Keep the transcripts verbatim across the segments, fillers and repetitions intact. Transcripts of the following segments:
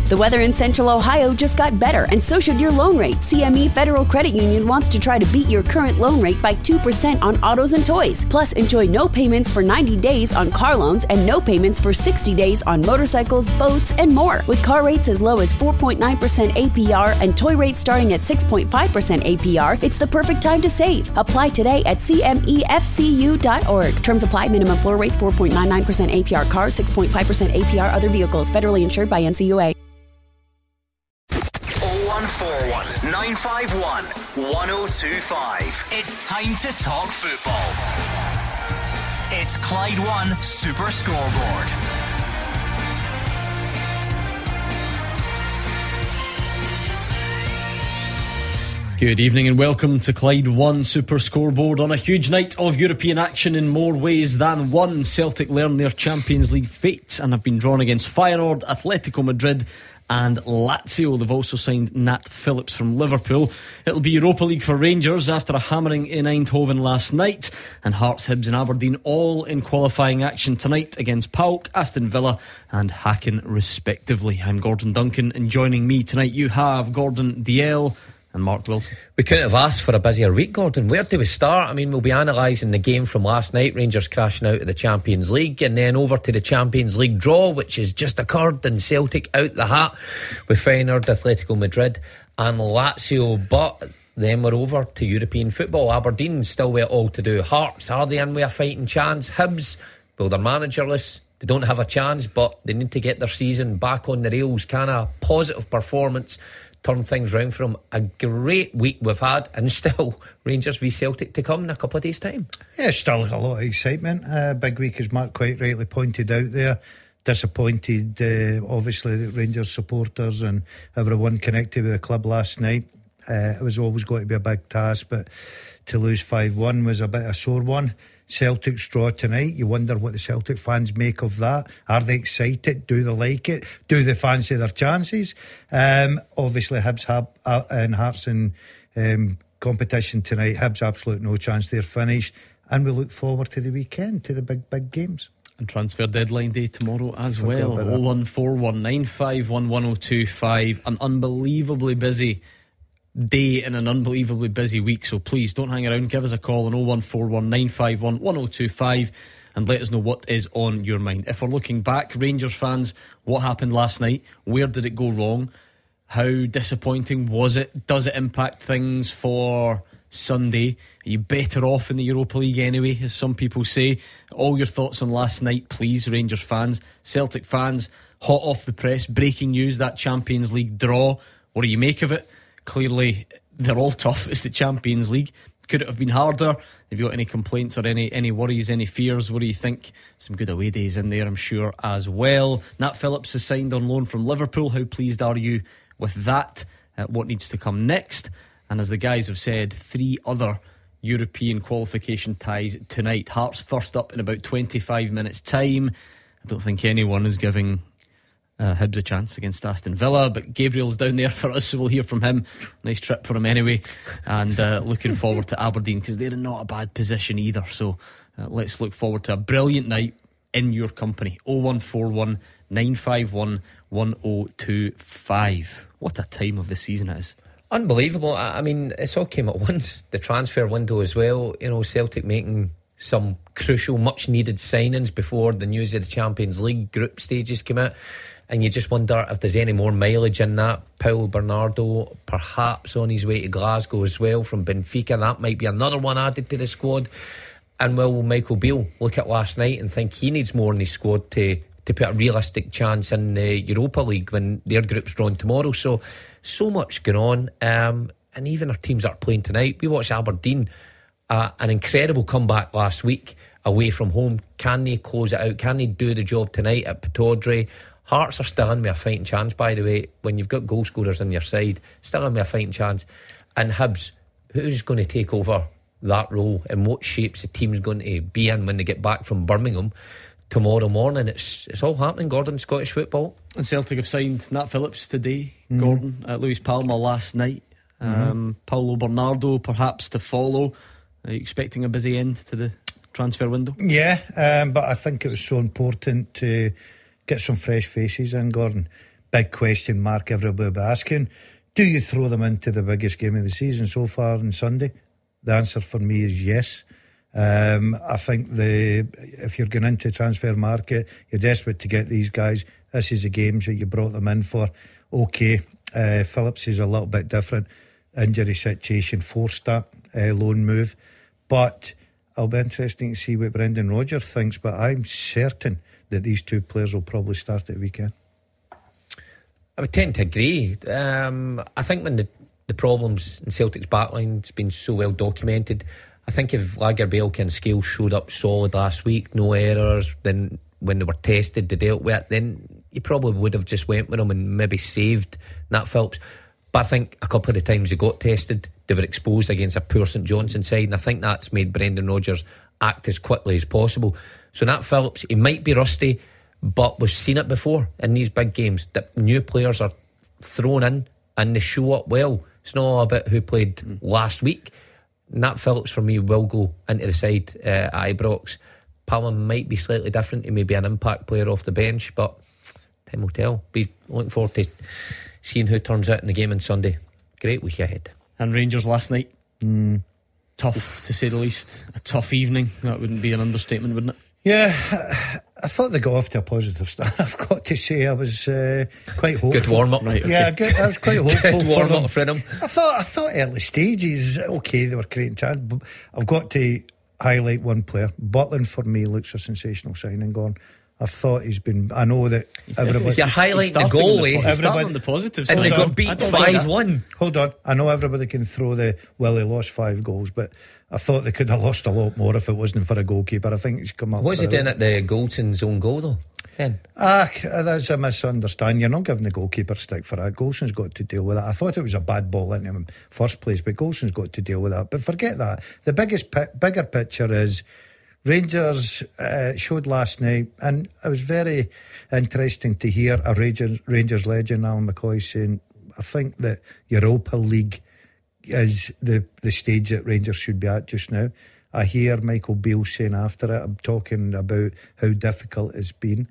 The weather in Central Ohio just got better, and so should your loan rate. C M E Federal Credit Union wants to try to beat your current loan rate by two percent on autos and toys. Plus, enjoy no payments for ninety days on car loans and no payments for sixty days on motorcycles, boats, and more. With car rates as low as four point nine percent A P R and toy rates starting at six point five percent A P R, it's the perfect time to save. Apply today at C M E F C U dot org. Terms apply. Minimum floor rates four point nine nine percent A P R cars, six point five percent A P R other vehicles. Federally insured by N C U A. oh one four one, nine five one, one oh two five. It's time to talk football. It's Clyde One Super Scoreboard. Good evening and welcome to Clyde One Super Scoreboard on a huge night of European action in more ways than one. Celtic learned their Champions League fate and have been drawn against Feyenoord, Atletico Madrid and Lazio. They've also signed Nat Phillips from Liverpool. It'll be Europa League for Rangers after a hammering in Eindhoven last night, and Hearts, Hibs and Aberdeen all in qualifying action tonight against P A O K, Aston Villa and Häcken respectively. I'm Gordon Duncan, and joining me tonight you have Gordon Dalziel and Mark Wilson. We couldn't have asked for a busier week, Gordon. Where do we start? I mean, we'll be analysing the game from last night, Rangers crashing out of the Champions League, and then over to the Champions League draw, which has just occurred, and Celtic out the hat with Feyenoord, Atletico Madrid and Lazio. But then we're over to European football. Aberdeen still with it all to do. Hearts, are they in with a fighting chance? Hibs, well, they're managerless. They don't have a chance, but they need to get their season back on the rails. Can a positive performance turn things round for them? A great week we've had, and still Rangers v Celtic to come in a couple of days' time. Yeah, still a lot of excitement. Uh, big week, as Mark quite rightly pointed out there. Disappointed, uh, obviously, the Rangers supporters and everyone connected with the club last night. Uh, it was always going to be a big task, but to lose five one was a bit of a sore one. Celtic's draw tonight, you wonder what the Celtic fans make of that. Are they excited? Do they like it? Do they fancy their chances? Um, obviously Hibs have, uh, and Hearts in um, competition tonight. Hibs absolute no chance, they're finished, and we look forward to the weekend, to the big big games. And transfer deadline day tomorrow as well. oh one four one, nine five one, one oh two five. An unbelievably busy day in an unbelievably busy week, so please don't hang around. Give us a call on oh one four one, nine five one, one oh two five and let us know what is on your mind. If we're looking back, Rangers fans, what happened last night? Where did it go wrong? How disappointing was it? Does it impact things for Sunday? Are you better off in the Europa League anyway, as some people say? All your thoughts on last night, please, Rangers fans. Celtic fans, hot off the press, breaking news, that Champions League draw. What do you make of it? Clearly they're all tough. It's the Champions League. Could it have been harder? Have you got any complaints or any any worries, any fears? What do you think? Some good away days in there, I'm sure, as well. Nat Phillips has signed on loan from Liverpool. How pleased are you with that? Uh, what needs to come next? And as the guys have said, three other European qualification ties tonight. Hearts first up in about twenty-five minutes time. I don't think anyone is giving Uh, Hibs a chance against Aston Villa, but Gabriel's down there for us, so we'll hear from him. Nice trip for him anyway, and uh, looking forward to Aberdeen, because they're in not a bad position either. So uh, let's look forward to a brilliant night in your company. oh one four one, nine five one, one oh two five. What a time of the season it is. Unbelievable. I mean, it's all came at once. The transfer window as well, you know, Celtic making some crucial, much needed signings before the news of the Champions League group stages came out. And you just wonder if there's any more mileage in that. Paulo Bernardo perhaps on his way to Glasgow as well from Benfica. That might be another one added to the squad. And will Michael Beale look at last night and think he needs more in his squad to, to put a realistic chance in the Europa League when their group's drawn tomorrow? So, so much going on. Um, and even our teams that are playing tonight. We watched Aberdeen, uh, an incredible comeback last week away from home. Can they close it out? Can they do the job tonight at Pittodrie? Hearts are still in with a fighting chance, by the way. When you've got goal scorers on your side, still in with a fighting chance. And Hibs, who's going to take over that role, and what shape's the team's going to be in when they get back from Birmingham tomorrow morning? It's it's all happening, Gordon, Scottish football. And Celtic have signed Nat Phillips today, mm. Gordon, at Luis Palma last night. mm-hmm. um, Paulo Bernardo perhaps to follow. Are you expecting a busy end to the transfer window? Yeah, um, but I think it was so important to get some fresh faces in, Gordon, big question mark everybody will be asking. Do you throw them into the biggest game of the season so far on Sunday? The answer for me is yes. Um, I think the if you're going into the transfer market, you're desperate to get these guys. This is the games that you brought them in for. Okay, uh, Phillips is a little bit different. Injury situation forced that uh, loan move. But it'll be interesting to see what Brendan Rodgers thinks. But I'm certain that these two players will probably start at the weekend. I would tend to agree. Um, I think when the, the problems in Celtic's backline's been so well documented, I think if Lagerbielke and Scales showed up solid last week, no errors, then when they were tested, they dealt with it, then you probably would have just went with them and maybe saved Nat Phillips. But I think a couple of the times they got tested, they were exposed against a poor St Johnstone side, and I think that's made Brendan Rodgers act as quickly as possible. So Nat Phillips, he might be rusty, but we've seen it before in these big games that new players are thrown in and they show up well. It's not all about who played mm. last week. Nat Phillips for me will go into the side uh, at Ibrox. Palmer might be slightly different. He may be an impact player off the bench, but time will tell. Be looking forward to seeing who turns out in the game on Sunday. Great week ahead. And Rangers last night, mm. tough to say the least. A tough evening. That wouldn't be an understatement, wouldn't it? Yeah, I thought they got off to a positive start. I've got to say, I was uh, quite hopeful. Good warm up, right? Okay. Yeah, good, I was quite hopeful for them. For them. I thought, I thought early stages, okay, they were creating chance. But I've got to highlight one player. Butland for me looks a sensational signing. Gone. I thought he's been. I know that he's everybody. You're highlighting the goalie. He's starting on the positives, and they got beat five one. Hold on, I know everybody can throw the well. They lost five goals, but I thought they could have lost a lot more if it wasn't for a goalkeeper. I think he's come up. What's he doing at the Goldson's own goal though? Ken? Ah, that's a misunderstanding. You're not giving the goalkeeper stick for that. Golson's got to deal with that. I thought it was a bad ball into him in first place, but Golson's got to deal with that. But forget that. The biggest, pi- bigger picture is Rangers uh, showed last night, and it was very interesting to hear a Rangers, Rangers legend, Alan McCoy, saying, I think that Europa League is the, the stage that Rangers should be at just now. I hear Michael Beale saying after it, I'm talking about how difficult it's been,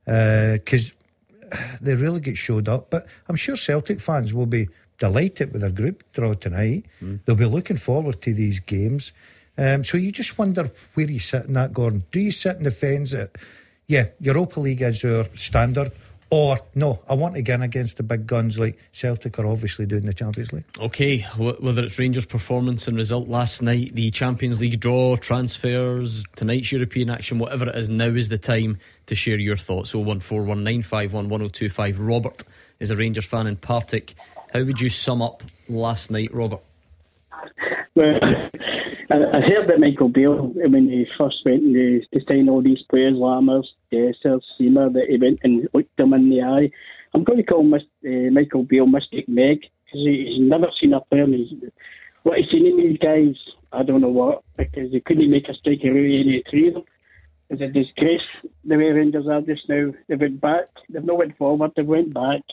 because uh, they really get showed up. But I'm sure Celtic fans will be delighted with their group draw tonight. Mm. They'll be looking forward to these games. Um, so you just wonder where you sit in that, Gordon. Do you sit in the fence that, yeah, Europa League is our standard, or no, I want to get in against the big guns like Celtic are obviously doing the Champions League? Okay, whether it's Rangers' performance and result last night, the Champions League draw, transfers, tonight's European action, whatever it is, now is the time to share your thoughts. oh one four one nine five one one oh two five. Robert is a Rangers fan in Partick. How would you sum up last night, Robert? Well, I heard that Michael Beale, when he first went to, to sign all these players, Lammers, Dessers, Seamer, that he went and looked them in the eye. I'm going to call Mis- uh, Michael Beale Mystic Meg, because he, he's never seen a player. He's, what he's seen in these guys, I don't know what, because he couldn't make a strike out of any three of them. It's a disgrace the way Rangers are just now. They went back, they've not went forward, they went back.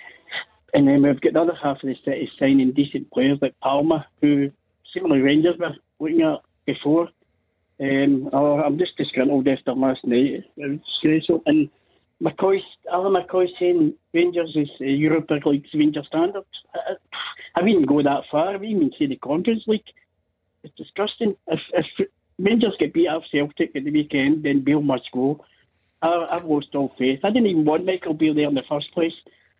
And then we've got the other half of the city signing decent players like Palma, who seemingly Rangers were looking at before. Um, I'm just disgruntled after last night. It was disgraceful. And McCoy, Alan McCoy saying Rangers is uh, Europa League's Rangers standards. I, I wouldn't go that far. I wouldn't even say the Conference League. It's disgusting. If, if Rangers get beat up Celtic at the weekend, then Beale must go. I, I've lost all faith. I didn't even want Michael Beale there in the first place.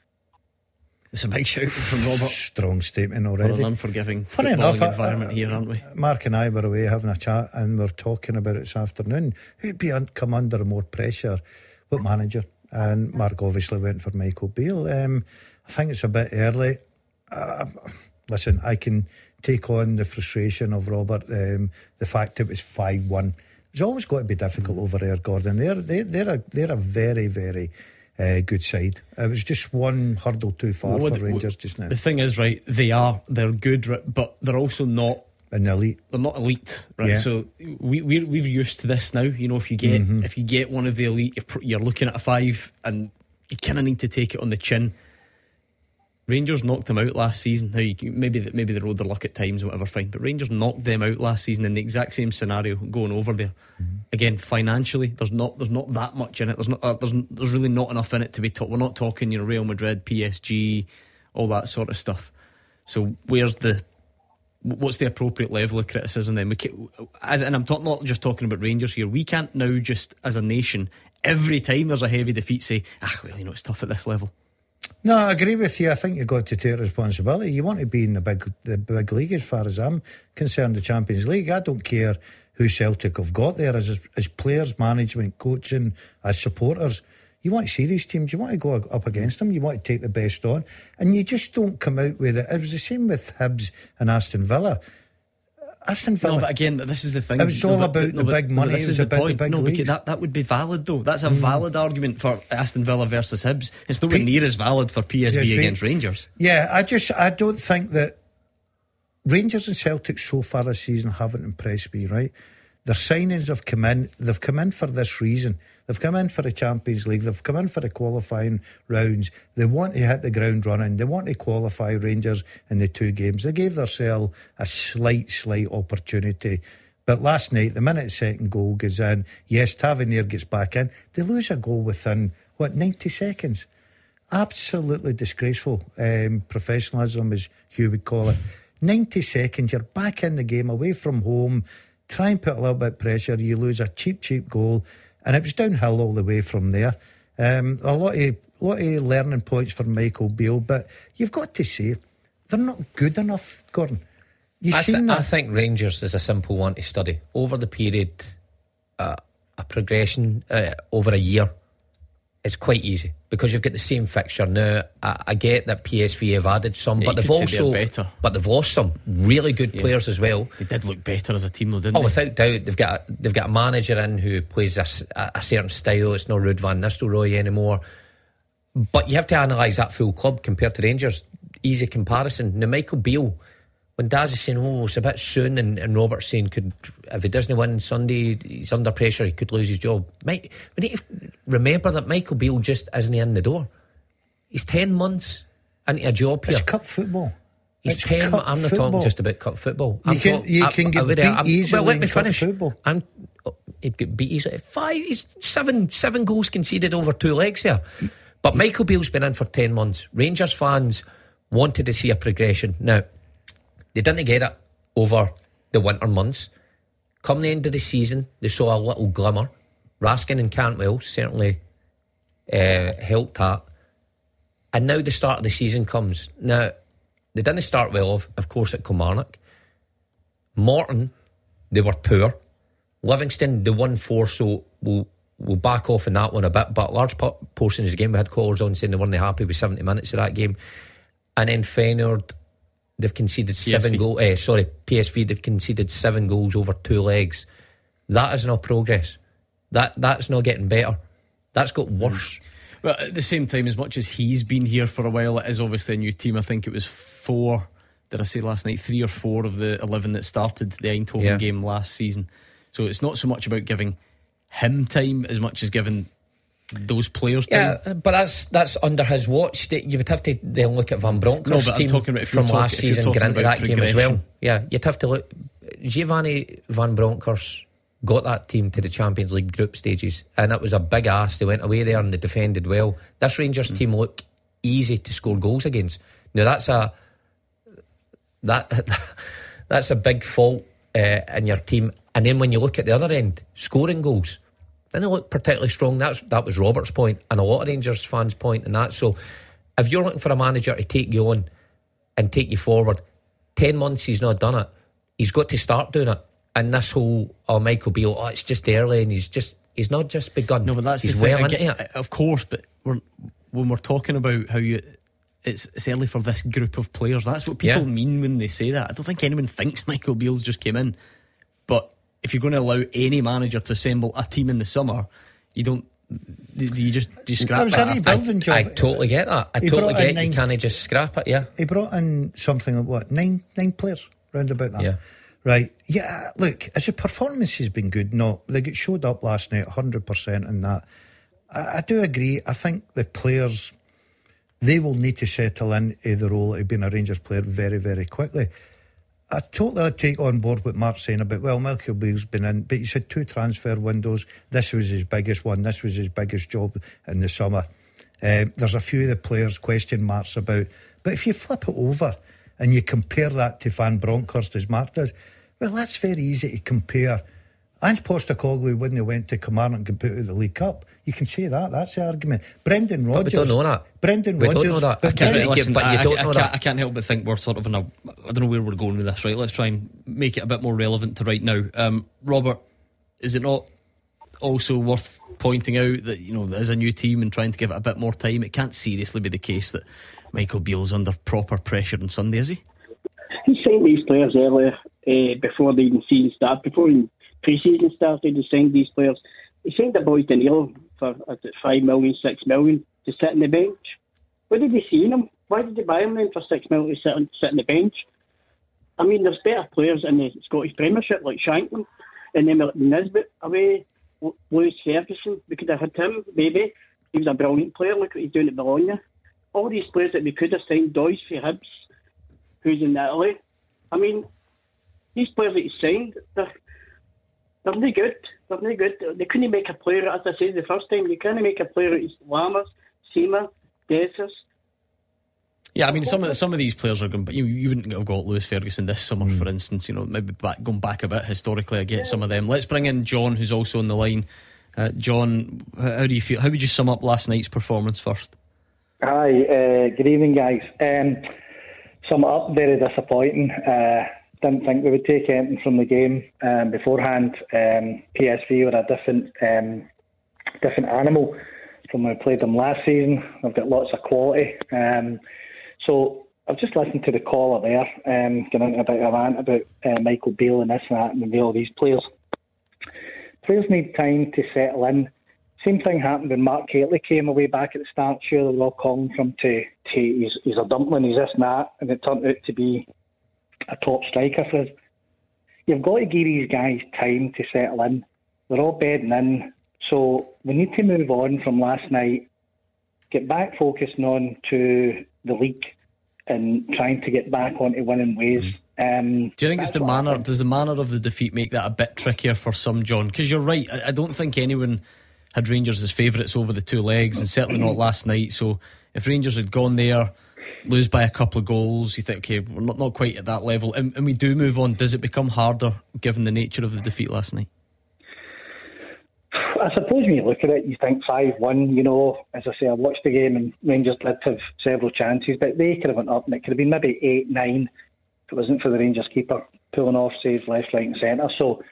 It's a big shout from Robert. Strong statement already. We're an unforgiving Funny enough, environment uh, here, aren't we? Mark and I were away having a chat, and we're talking about it this afternoon. Who'd be un- come under more pressure? What manager? And Mark obviously went for Michael Beale. Um, I think it's a bit early. Uh, listen, I can take on the frustration of Robert. Um, the fact it was five one. It's always got to be difficult over there, Gordon. They're they, they're a they're a very very. Uh, good side. It was just one hurdle too far well, for the, Rangers just now. The thing is, right, they are they're good, but they're also not an elite. They're not elite, right? Yeah. So we we're, we're used to this now. You know, if you get mm-hmm. if you get one of the elite, you're, you're looking at a five, and you kind of need to take it on the chin. Rangers knocked them out last season. Now, you, maybe maybe they rode their luck at times, whatever, fine. But Rangers knocked them out last season in the exact same scenario, going over there. Mm-hmm. Again, financially, there's not there's not that much in it. There's not uh, there's there's really not enough in it to be taught. We're not talking, you know, Real Madrid, P S G, all that sort of stuff. So where's the what's the appropriate level of criticism then? We can, as and I'm talk, not just talking about Rangers here. We can't now just as a nation every time there's a heavy defeat say, ah, well, you know, it's tough at this level. No, I agree with you. I think you've got to take responsibility. You want to be in the big the big league as far as I'm concerned, the Champions League. I don't care who Celtic have got there as as players, management, coaching, as supporters. You want to see these teams, you want to go up against them, you want to take the best on, and you just don't come out with it. It was the same with Hibs and Aston Villa. Aston Villa. No, but again, this is the thing. It was all no, about but, the no, big but, money. No, this it was is the about point. the big no, leagues. because that, that would be valid though. That's a mm. valid argument for Aston Villa versus Hibs. It's nowhere P- near as valid for P S V P S V against Rangers. Yeah, I just I don't think that Rangers and Celtic so far this season haven't impressed me, right? Their signings have come in. They've come in for this reason. They've come in for the Champions League. They've come in for the qualifying rounds. They want to hit the ground running. They want to qualify Rangers in the two games. They gave themselves a slight, slight opportunity. But last night, the minute the second goal goes in, yes, Tavernier gets back in. They lose a goal within, what, ninety seconds? Absolutely disgraceful um, professionalism, as Hugh would call it. ninety seconds, you're back in the game, away from home. Try and put a little bit of pressure. You lose a cheap, cheap goal. And it was downhill all the way from there. Um, a lot of a lot of learning points for Michael Beale, but you've got to say they're not good enough, Gordon. You've I, seen th- that. I think Rangers is a simple one to study over the period. Uh, a progression uh, over a year is quite easy because you've got the same fixture now. I, I get that P S V have added some, yeah, but they've also better. but they've lost some really good yeah. players as well. They did look better as a team, though, didn't oh, they? without doubt, they've got a, they've got a manager in who plays a, a certain style. It's not Ruud van Nistelrooy anymore. But you have to analyse that full club compared to Rangers. Easy comparison. Now, Michael Beale, when Daz is saying, "Oh, it's a bit soon," and, and Robert's saying, "Could if he doesn't win Sunday, he's under pressure. He could lose his job." Mike, we need to remember that Michael Beale just isn't in the door. He's ten months into a job here. It's cup football. He's it's ten. Cup I'm not football. talking just about cup football. You I'm can talk, you I, can I, get I, beat I'm, easily. Well, let me in cup finish. Football. I'm. Oh, he'd get beat easily. Five. He's seven. Seven goals conceded over two legs here. But Michael Beale's been in for ten months. Rangers fans wanted to see a progression. Now, they didn't get it over the winter months. Come the end of the season, they saw a little glimmer. Raskin and Cantwell certainly uh, helped that. And now the start of the season comes. Now, they didn't start well, of, of course, at Kilmarnock. Morton, they were poor. Livingston, they won four, so we'll, we'll back off in that one a bit. But large portions of the game, we had callers on saying they weren't happy with seventy minutes of that game. And then Feyenoord, they've conceded P S V. seven goals. Eh, sorry, P S V, they've conceded seven goals over two legs. That is not progress. That That's not getting better. That's got worse. Well, at the same time, as much as he's been here for a while, it is obviously a new team. I think it was four, did I say last night, three or four of the eleven that started the Eindhoven yeah. game last season. So it's not so much about giving him time as much as giving those players time. Yeah, but that's that's under his watch. You would have to then look at Van Bronckhorst's no, but team I'm talking about if from you're last talking, if season, you're get into talking that game as well. progression. Yeah, you'd have to look. Giovanni Van Bronckhorst got that team to the Champions League group stages, and it was a big ask. They went away there and they defended well. This Rangers mm. team look easy to score goals against. Now that's a that that's a big fault uh, in your team. And then when you look at the other end, scoring goals, didn't look particularly strong. That's that was Robert's point and a lot of Rangers fans' point in that. So if you're looking for a manager to take you on and take you forward, ten months he's not done it. He's got to start doing it. And this whole oh Michael Beale, oh it's just early, and he's just he's not just begun. No, but that's he's the thing. well Get, into it. Of course, but we're, when we're talking about how you it's, it's early for this group of players, that's what people yeah. mean when they say that. I don't think anyone thinks Michael Beale's just came in. But if you're going to allow any manager to assemble a team in the summer, you don't. Do you just do you scrap was that? a rebuilding job. I totally get that. I He totally brought in get nine- you can't just scrap it. Yeah, He brought in something like what nine nine players round about that. Yeah. Right. Yeah. Look, as a performance has been good. No, they get showed up last night, one hundred percent in that. I, I do agree. I think the players, they will need to settle into the role of being a Rangers player very, very quickly. I totally take on board what Mark's saying about, well, Michael Beale's been in, but he's had two transfer windows. This was his biggest one. This was his biggest job in the summer. Uh, there's a few of the players question marks about. But if you flip it over and you compare that to Van Bronckhorst, as Mark does, well, that's very easy to compare. Ange Postecoglou, when they went to Kilmarnock and got put out of the League Cup, you can say that. That's the argument. Brendan Rodgers. But we don't know that. Brendan we Rodgers. don't know that. I can't, Brendan, listen, but you I, don't I, know I, that. can't, I can't help but think we're sort of in a. I don't know where we're going with this. Right, let's try and make it a bit more relevant to right now. Um, Robert, is it not also worth pointing out that, you know, there's a new team and trying to give it a bit more time? It can't seriously be the case that Michael Beale's under proper pressure on Sunday, is he? He signed these players earlier uh, before the even season started, before the pre-season started. He signed these players. He signed the boy Danilo for uh, five million, six million to sit on the bench. What did he see in him? Why did they buy him then for six million to sit on, sit on the bench? I mean, there's better players in the Scottish Premiership like Shankland, and then like Nisbet away, Lewis Ferguson. We could have had him, maybe. He was a brilliant player. Look what he's doing at Bologna. All these players that we could have signed, Doyce for Hibs, who's in Italy. I mean, these players that he signed, they're, they're no good. They're no good. They couldn't make a player, as I said the first time, they couldn't make a player out of Lammers, Seamer, Dessers. Yeah, I mean, some of some of these players are going. You you wouldn't have got Lewis Ferguson this summer, mm. for instance. You know, maybe back, going back a bit historically, I get yeah. some of them. Let's bring in John, who's also on the line. Uh, John, how do you feel? How would you sum up last night's performance first? Hi, uh, good evening, guys. Um, sum it up, very disappointing. Uh, didn't think we would take anything from the game um, beforehand. Um, P S V were a different um, different animal from when we played them last season. They've got lots of quality. Um, so I've just listened to the caller there, um, going into a bit of a rant about uh, Michael Beale and this and that and all these players. Players need time to settle in. Same thing happened when Mark Catley came away back at the start. Sure, they were all calling for him to, to he's, he's a dumpling, he's this and that, and it turned out to be a top striker for us. You've got to give these guys time to settle in. They're all bedding in. So we need to move on from last night, get back focusing on to the league and trying to get back onto winning ways. Um, Do you think it's the manner, does the manner of the defeat make that a bit trickier for some, John? Because you're right, I, I don't think anyone had Rangers as favourites over the two legs, and certainly not last night. So if Rangers had gone there, lose by a couple of goals, you think, okay, we're not, not quite at that level, and, and we do move on. Does it become harder given the nature of the defeat last night? I suppose when you look at it, you think five one, you know, as I say, I watched the game and Rangers did have several chances, but they could have went up and it could have been maybe eight nine if it wasn't for the Rangers keeper pulling off saves left, right and centre. So,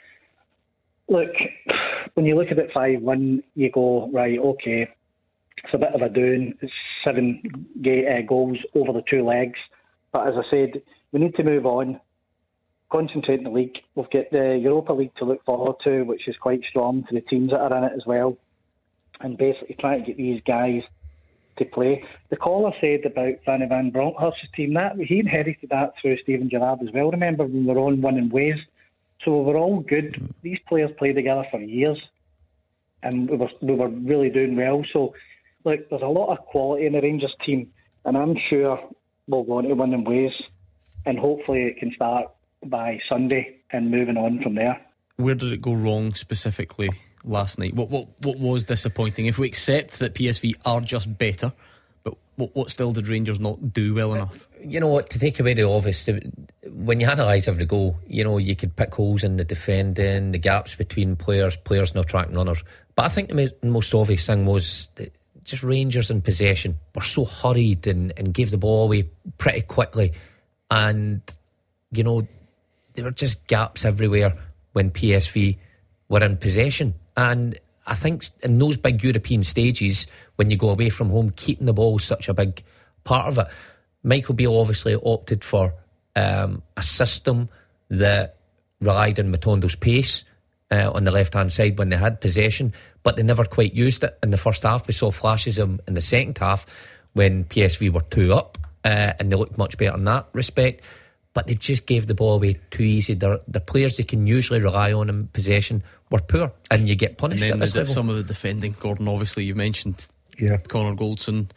look, when you look at it five one, you go, right, okay, it's a bit of a doing. It's seven gay, uh, goals over the two legs. But as I said, we need to move on, concentrate in the league. We've got the Europa League to look forward to, which is quite strong for the teams that are in it as well. And basically trying to get these guys to play. The caller said about Fanny Van Bronckhorst's team, that he inherited that through Steven Gerrard as well. Remember when we were on winning ways? So we were all good. These players played together for years and we were, we were really doing well. So, look, there's a lot of quality in the Rangers team and I'm sure we'll go on to winning ways and hopefully it can start by Sunday and moving on from there. Where did it go wrong specifically last night? What what what was disappointing? If we accept that P S V are just better, but what, what still did Rangers not do well enough? You know what, to take away the obvious, when you analyse every goal, you know, you could pick holes in the defending, the gaps between players, players not tracking runners. But I think the most obvious thing was that just Rangers in possession were so hurried and, and gave the ball away pretty quickly. And, you know, there were just gaps everywhere when P S V were in possession. And I think in those big European stages, when you go away from home, keeping the ball is such a big part of it. Michael Beale obviously opted for um, a system that relied on Matondo's pace uh, on the left-hand side when they had possession, but they never quite used it in the first half. We saw flashes of them in the second half when P S V were two up, uh, and they looked much better in that respect. But they just gave the ball away too easy. They're, the players they can usually rely on in possession were poor, and you get punished and then at this the, level. Some of the defending, Gordon, obviously you mentioned yeah. Connor Goldson,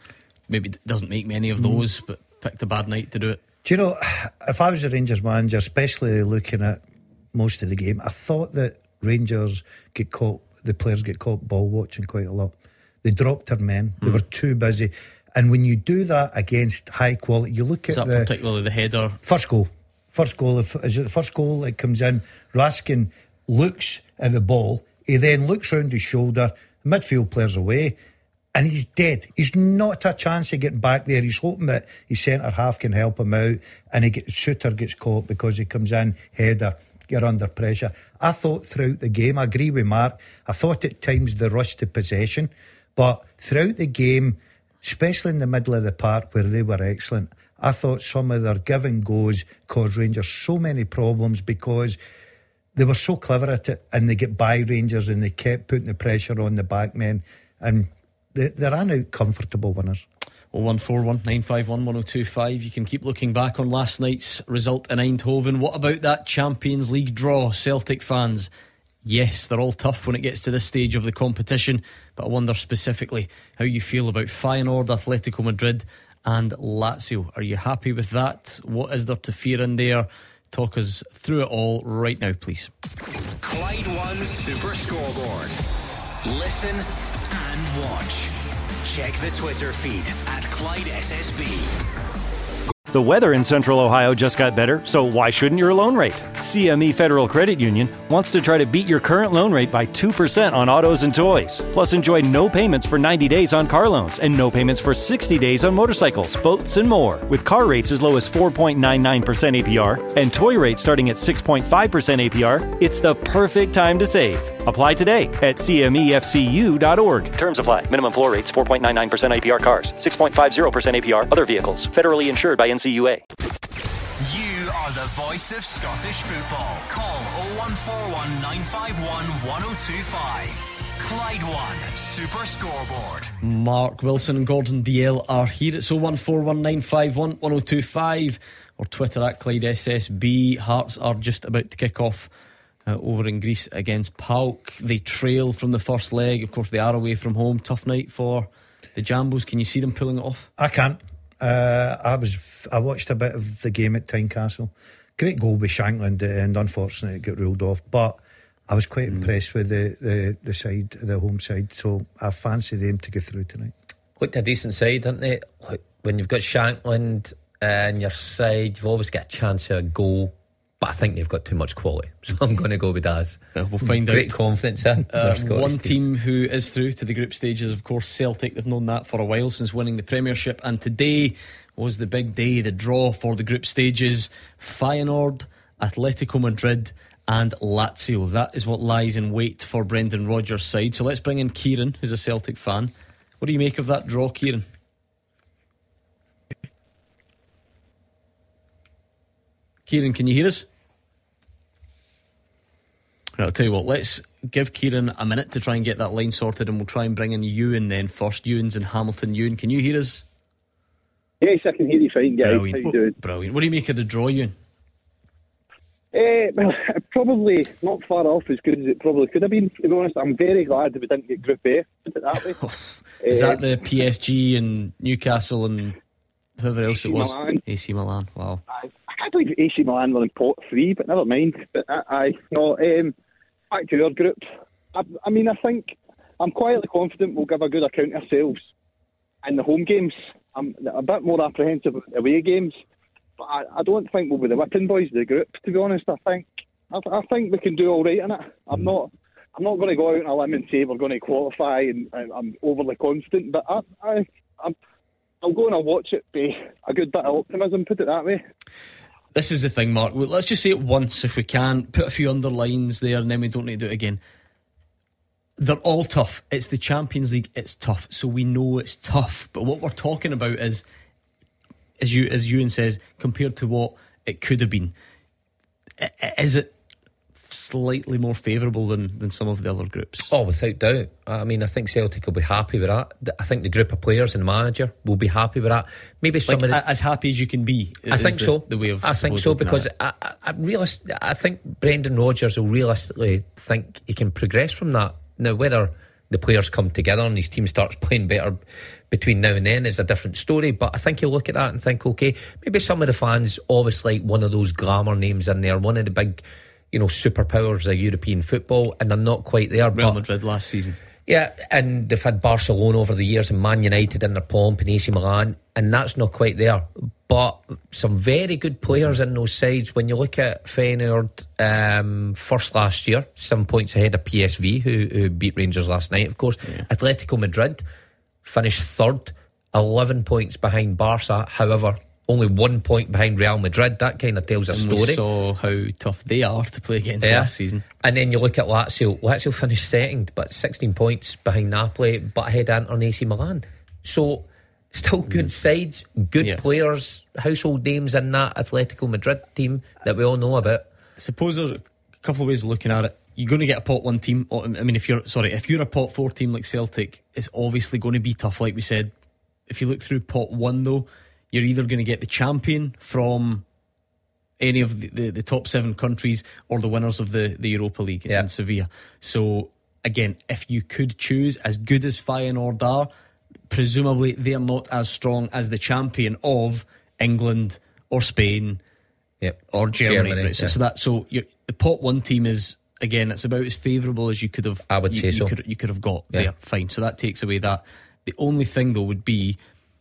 maybe doesn't make many of those, mm. but picked a bad night to do it. Do you know, if I was a Rangers manager, especially looking at most of the game, I thought that Rangers get caught, the players get caught ball watching quite a lot. They dropped their men. They mm. were too busy. And when you do that against high quality, you look is at that the particularly the header first goal. First goal, if, is it the first goal that comes in? Raskin looks at the ball. He then looks round his shoulder. Midfield player's away, and he's dead. He's not a chance of getting back there. He's hoping that his centre half can help him out, and he get, Shooter gets caught because he comes in header. You're under pressure. I thought throughout the game, I agree with Mark, I thought at times the rush to possession, but throughout the game, especially in the middle of the park where they were excellent, I thought some of their give and goes caused Rangers so many problems because they were so clever at it, and they get by Rangers and they kept putting the pressure on the back men, and they, they ran out comfortable winners. oh one four one nine five one one oh two five. You can keep looking back on last night's result in Eindhoven. What about that Champions League draw? Celtic fans, yes, they're all tough when it gets to this stage of the competition, but I wonder specifically how you feel about Feyenoord, Atletico Madrid and Lazio. Are you happy with that? What is there to fear in there? Talk us through it all right now, please. Clyde One Super Scoreboard. Listen and watch. Check the Twitter feed at Clyde S S B. The weather in Central Ohio just got better, so why shouldn't your loan rate? C M E Federal Credit Union wants to try to beat your current loan rate by two percent on autos and toys. Plus, enjoy no payments for ninety days on car loans and no payments for sixty days on motorcycles, boats, and more. With car rates as low as four point nine nine percent A P R and toy rates starting at six point five percent A P R, it's the perfect time to save. Apply today at C M E F C U dot org. Terms apply. Minimum floor rates four point nine nine percent A P R cars, six point five zero percent A P R other vehicles. Federally insured by N C U A. You are the voice of Scottish football. Call oh one four one nine five one one oh two five. Clyde One Super Scoreboard. Mark Wilson and Gordon D L are here. It's oh one four one nine five one one oh two five or Twitter at Clyde S S B. Hearts are just about to kick off uh, over in Greece against P A O K. They trail from the first leg. Of course, they are away from home. Tough night for the Jambos. Can you see them pulling it off? I can't. Uh, I was. I watched a bit of the game at Tynecastle. Great goal by Shankland, and unfortunately it got ruled off. But I was quite mm. impressed with the, the, the side, the home side. So I fancy them to go through tonight. Looked a decent side, didn't they? When you've got Shankland on your side, you've always got a chance of a goal. But I think they've got too much quality, so I'm going to go with Daz. Well, we'll find Great out. Great confidence in uh, one team who is through to the group stages, of course, Celtic. They've known that for a while, since winning the Premiership, and today was the big day, the draw for the group stages. Feyenoord, Atletico Madrid and Lazio. That is what lies in wait for Brendan Rodgers' side. So let's bring in Kieran, who's a Celtic fan. What do you make of that draw, Kieran? Kieran, can you hear us? Right, I'll tell you what, let's give Kieran a minute to try and get that line sorted, and we'll try and bring in Ewan then first. Ewan's in Hamilton. Ewan, can you hear us? Yes, I can hear you fine, guys. Brilliant. How you doing? Brilliant. What do you make of the draw, Ewan? Uh, well, probably not far off as good as it probably could have been, to be honest. I'm very glad that we didn't get Group A, put it that way. Is uh, that the P S G and Newcastle and whoever else A C it was? Milan. A C Milan, wow. I, I can't believe A C Milan were in pot three, but never mind. But I, I no, um, back to our group. I, I mean, I think I'm quietly confident we'll give a good account of ourselves in the home games. I'm a bit more apprehensive of away games, but I, I don't think we'll be the whipping boys of the group, to be honest. I think I, I think we can do all right in it. I'm not I'm not going to go out on a limb and say we're going to qualify, and, and I'm overly confident, but I, I, I'm, I'll go and I'll watch it be a good bit of optimism, put it that way. This is the thing, Mark. Let's just say it once if we can, put a few underlines there, and then we don't need to do it again. They're all tough. It's the Champions League, it's tough, so we know it's tough. But what we're talking about is, as you as Ewan says, compared to what it could have been, is it slightly more favourable than, than some of the other groups? Oh, without doubt. I mean, I think Celtic will be happy with that. I think the group of players and the manager will be happy with that. Maybe some like, of the, as happy as you can be. I think the, so. The way of I think so because I, I, I, realist, I think Brendan Rodgers will realistically think he can progress from that. Now, whether the players come together and his team starts playing better between now and then is a different story. But I think you look at that and think, okay, maybe some of the fans always like one of those glamour names in there, one of the big, you know, superpowers of European football, and they're not quite there. Real but, Madrid last season. Yeah, and they've had Barcelona over the years and Man United in their pomp and A C Milan, and that's not quite there. But some very good players in those sides. When you look at Feyenoord, um, first last year, seven points ahead of P S V, who, who beat Rangers last night, of course. Yeah. Atletico Madrid finished third, eleven points behind Barca. However, only one point behind Real Madrid. That kind of tells a and story. We saw how tough they are to play against yeah. last season. And then you look at Lazio. Lazio finished second, but sixteen points behind Napoli, but ahead of Inter and A C Milan. So, still good mm. sides, good yeah. players, household names in that Atletico Madrid team that we all know about. I suppose there's a couple of ways of looking at it. You're going to get a pot one team. I mean, if you're sorry, if you're a pot four team like Celtic, it's obviously going to be tough, like we said. If you look through pot one, though, you're either going to get the champion from any of the, the, the top seven countries or the winners of the, the Europa League yeah. in Sevilla. So, again, if you could choose, as good as Feyenoord are, presumably they're not as strong as the champion of England or Spain yep. or Germany. Germany right? so, yeah. so that so you're, the pot one team is, again, it's about as favourable as you could have. I would you, say you so. Could, you could have got yeah. there. Fine. So that takes away that. The only thing though would be,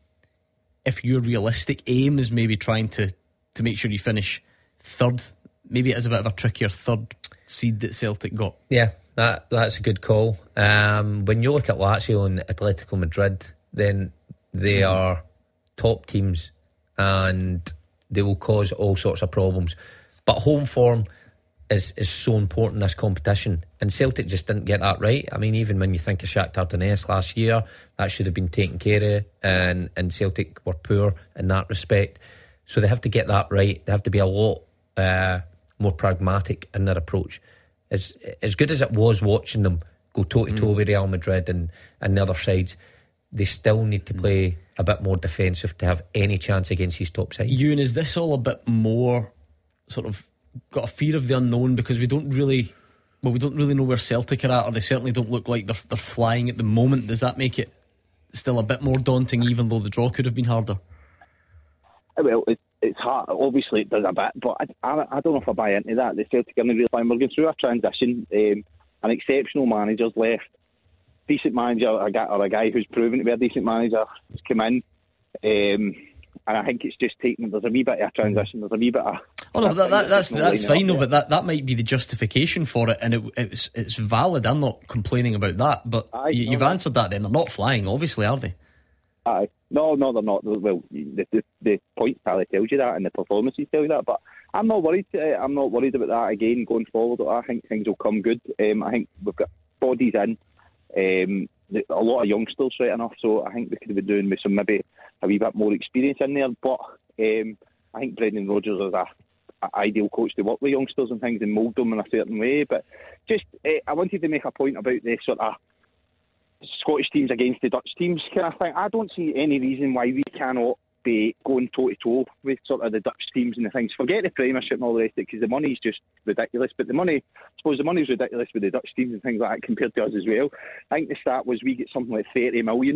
if your realistic aim is maybe trying to, to make sure you finish third, maybe it is a bit of a trickier third seed that Celtic got. Yeah, that that's a good call. Um, when you look at Lazio and Atletico Madrid, then they mm. are top teams and they will cause all sorts of problems. But home form is, is so important in this competition, and Celtic just didn't get that right. I mean, even when you think of Shakhtar Donetsk last year, that should have been taken care of, and, and Celtic were poor in that respect. So they have to get that right. They have to be a lot uh, more pragmatic in their approach. As as good as it was watching them go toe to toe with Real Madrid and, and the other sides, they still need to play a bit more defensive to have any chance against these top sides. Ewan, is this all a bit more sort of got a fear of the unknown, because we don't really well we don't really know where Celtic are at, or they certainly don't look like they're, they're flying at the moment? Does that make it still a bit more daunting, even though the draw could have been harder? Well, it, it's hard. Obviously, it does a bit, but I, I, I don't know if I buy into that. The Celtic are really fine. We're going through a transition. Um, an exceptional manager's left. Decent manager, a guy, or a guy who's proven to be a decent manager, has come in. Um, and I think it's just taking. There's a wee bit of a transition. There's a wee bit of. Oh no, that, that, that's that's fine though. But that, that might be the justification for it, and it, it's it's valid. I'm not complaining about that. But Aye, you, no, you've no. answered that. Then they're not flying, obviously, are they? Aye. No, no, they're not. Well, the, the, the points tally tells you that, and the performances tell you that. But I'm not worried. Uh, I'm not worried about that again going forward. I think things will come good. Um, I think we've got bodies in. Um, a lot of youngsters, right enough. So I think we could have been doing with some maybe a wee bit more experience in there. But um, I think Brendan Rodgers is a, a ideal coach to work with youngsters and things and mould them in a certain way. But just, uh, I wanted to make a point about the sort of Scottish teams against the Dutch teams kind of thing. I don't see any reason why we cannot be going toe to toe with sort of the Dutch teams and the things. Forget the Premiership and all the rest of it, because the money's just ridiculous. But the money, I suppose the money's ridiculous with the Dutch teams and things like that compared to us as well. I think the stat was we get something like thirty million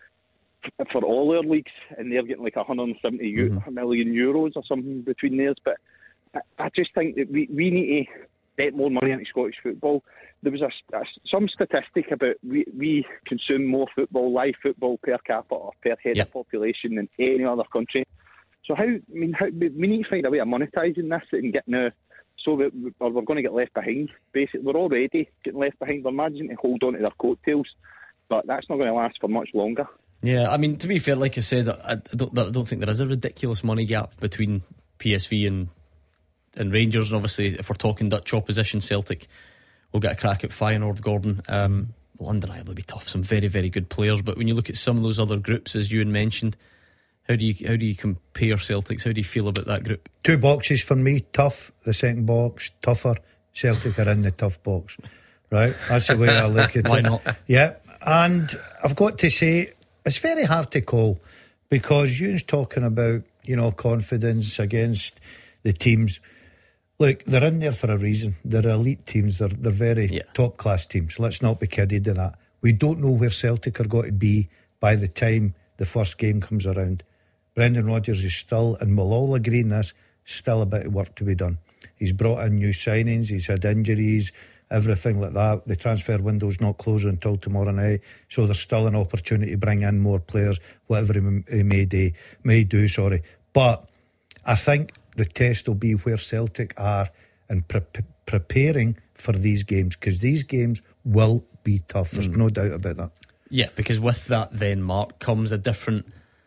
for all our leagues, and they're getting like one hundred seventy mm-hmm. million euros or something between theirs. But I, I just think that we, we need to get more money into Scottish football. There was a, a, some statistic about we, we consume more football, live football per capita or per head yep. of population than any other country. So how, I mean, how, we need to find a way of monetising this and getting a, so that or we're going to get left behind. Basically, we're already getting left behind. We're managing to hold on to their coattails, but that's not going to last for much longer. Yeah, I mean, to be fair, like I said, I don't, I don't think there is a ridiculous money gap between P S V and and Rangers, and obviously if we're talking Dutch opposition, Celtic will get a crack at Feyenoord, Gordon. Um, will undeniably be tough. Some very, very good players, but when you look at some of those other groups, as Ewan mentioned, how do you how do you compare Celtics? How do you feel about that group? Two boxes for me: tough, the second box; tougher. Celtic are in the tough box, right? That's the way I look at Why it. Why not? Yeah, and I've got to say, it's very hard to call, because Ewan's talking about, you know, confidence against the teams. Look, they're in there for a reason. They're elite teams. They're they're very yeah. top class teams. Let's not be kidded to that. We don't know where Celtic are going to be by the time the first game comes around. Brendan Rodgers is still, and we'll all agree on this, still a bit of work to be done. He's brought in new signings, he's had injuries, everything like that. The transfer window's not closing until tomorrow night, so there's still an opportunity to bring in more players, whatever he may do, may do sorry. But I think the test will be where Celtic are in pre- preparing for these games, because these games will be tough. There's mm. no doubt about that. Yeah, because with that then, Mark, comes a different,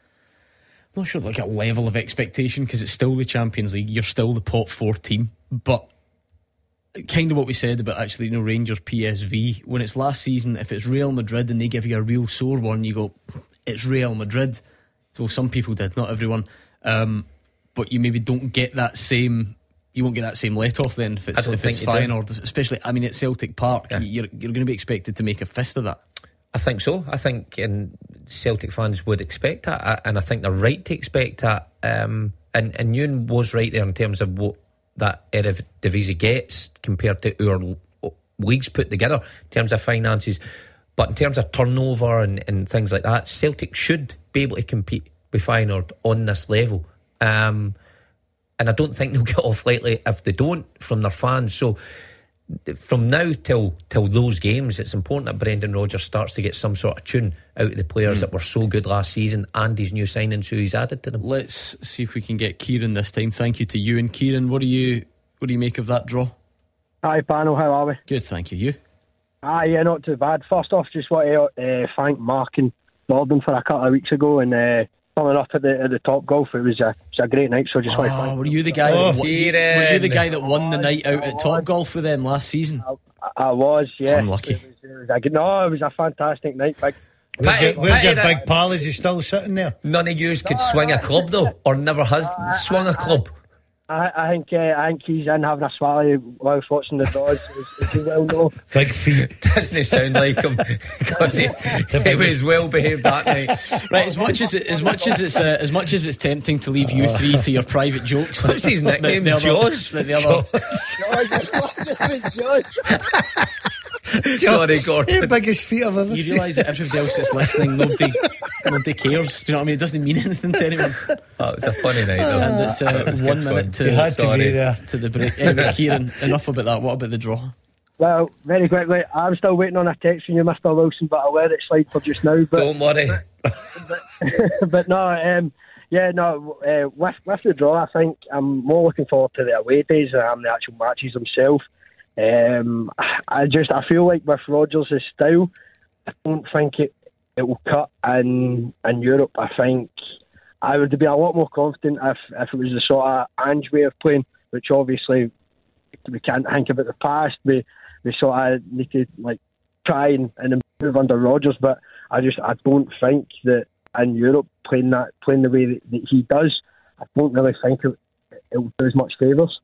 I'm not sure, like a level of expectation, because it's still the Champions League, you're still the pot four team, but kind of what we said about actually, you know, Rangers P S V, when it's last season, if it's Real Madrid and they give you a real sore one, you go, it's Real Madrid. So some people did, not everyone, um, but you maybe don't get that same, you won't get that same let off then if it's, if it's Feyenoord, especially, I mean, at Celtic Park, yeah. you're, you're going to be expected to make a fist of that. I think so. I think and Celtic fans would expect that, and I think they're right to expect that. Um, and and Ewan was right there in terms of what that Eredivisie gets compared to our leagues put together in terms of finances. But in terms of turnover and, and things like that, Celtic should be able to compete with Feyenoord on this level. Um, and I don't think they'll get off lightly if they don't from their fans. So from now till till those games, it's important that Brendan Rodgers starts to get some sort of tune out of the players mm. that were so good last season and his new signings who he's added to them. Let's see if we can get Kieran this time. Thank you to you. And Kieran, what do you what do you make of that draw? Hi panel, how are we? Good, thank you. You? Ah, yeah, not too bad. First off, just want to uh, thank Mark and Gordon for a couple of weeks ago and uh, coming up at the at the Top Golf. It was a, it was a great night, so I just oh, want to thank were you the guy oh, that, were you the guy that won the night out at Top Golf with them last season? I, I was, yeah. Unlucky. It was, it was a, no, it was a fantastic night. Big. Where's, your, where's your big pal? Is he still sitting there? None of yous could no, swing a club though, or never has uh, swung a club. I, I think uh, I think he's in having a swally whilst watching the draws, as, as you well know. Big feet. Doesn't sound like him because he, he was well behaved that night. Right, as much as it, as much as it's uh, as much as it's tempting to leave you three to your private jokes. What's his nickname? The, the Jaws. Other, the other. Jaws. Sorry, Gordon. The biggest feet I've ever You seen. realise that everybody else that's listening, nobody, nobody cares. Do you know what I mean? It doesn't mean anything to anyone. Oh, it was a funny night, though. And it's uh, it one minute fun. to, you had sorry, to be there. to the break. Anyway, Kieran, enough about that. What about the draw? Well, very quickly, I'm still waiting on a text from you, Mister Wilson, but I'll let it slide for just now. But, Don't worry. But, but, but no, um, yeah, no. Uh, with with the draw, I think I'm more looking forward to the away days than I am the actual matches themselves. Um, I just I feel like with Rodgers' style, I don't think it it will cut in in Europe. I think I would be a lot more confident if, if it was the sort of Ange way of playing, which obviously we can't think about the past. We we sort of need to like try and, and improve under Rodgers, but I just I don't think that in Europe playing that playing the way that, that he does, I don't really think it, it will do as much favours.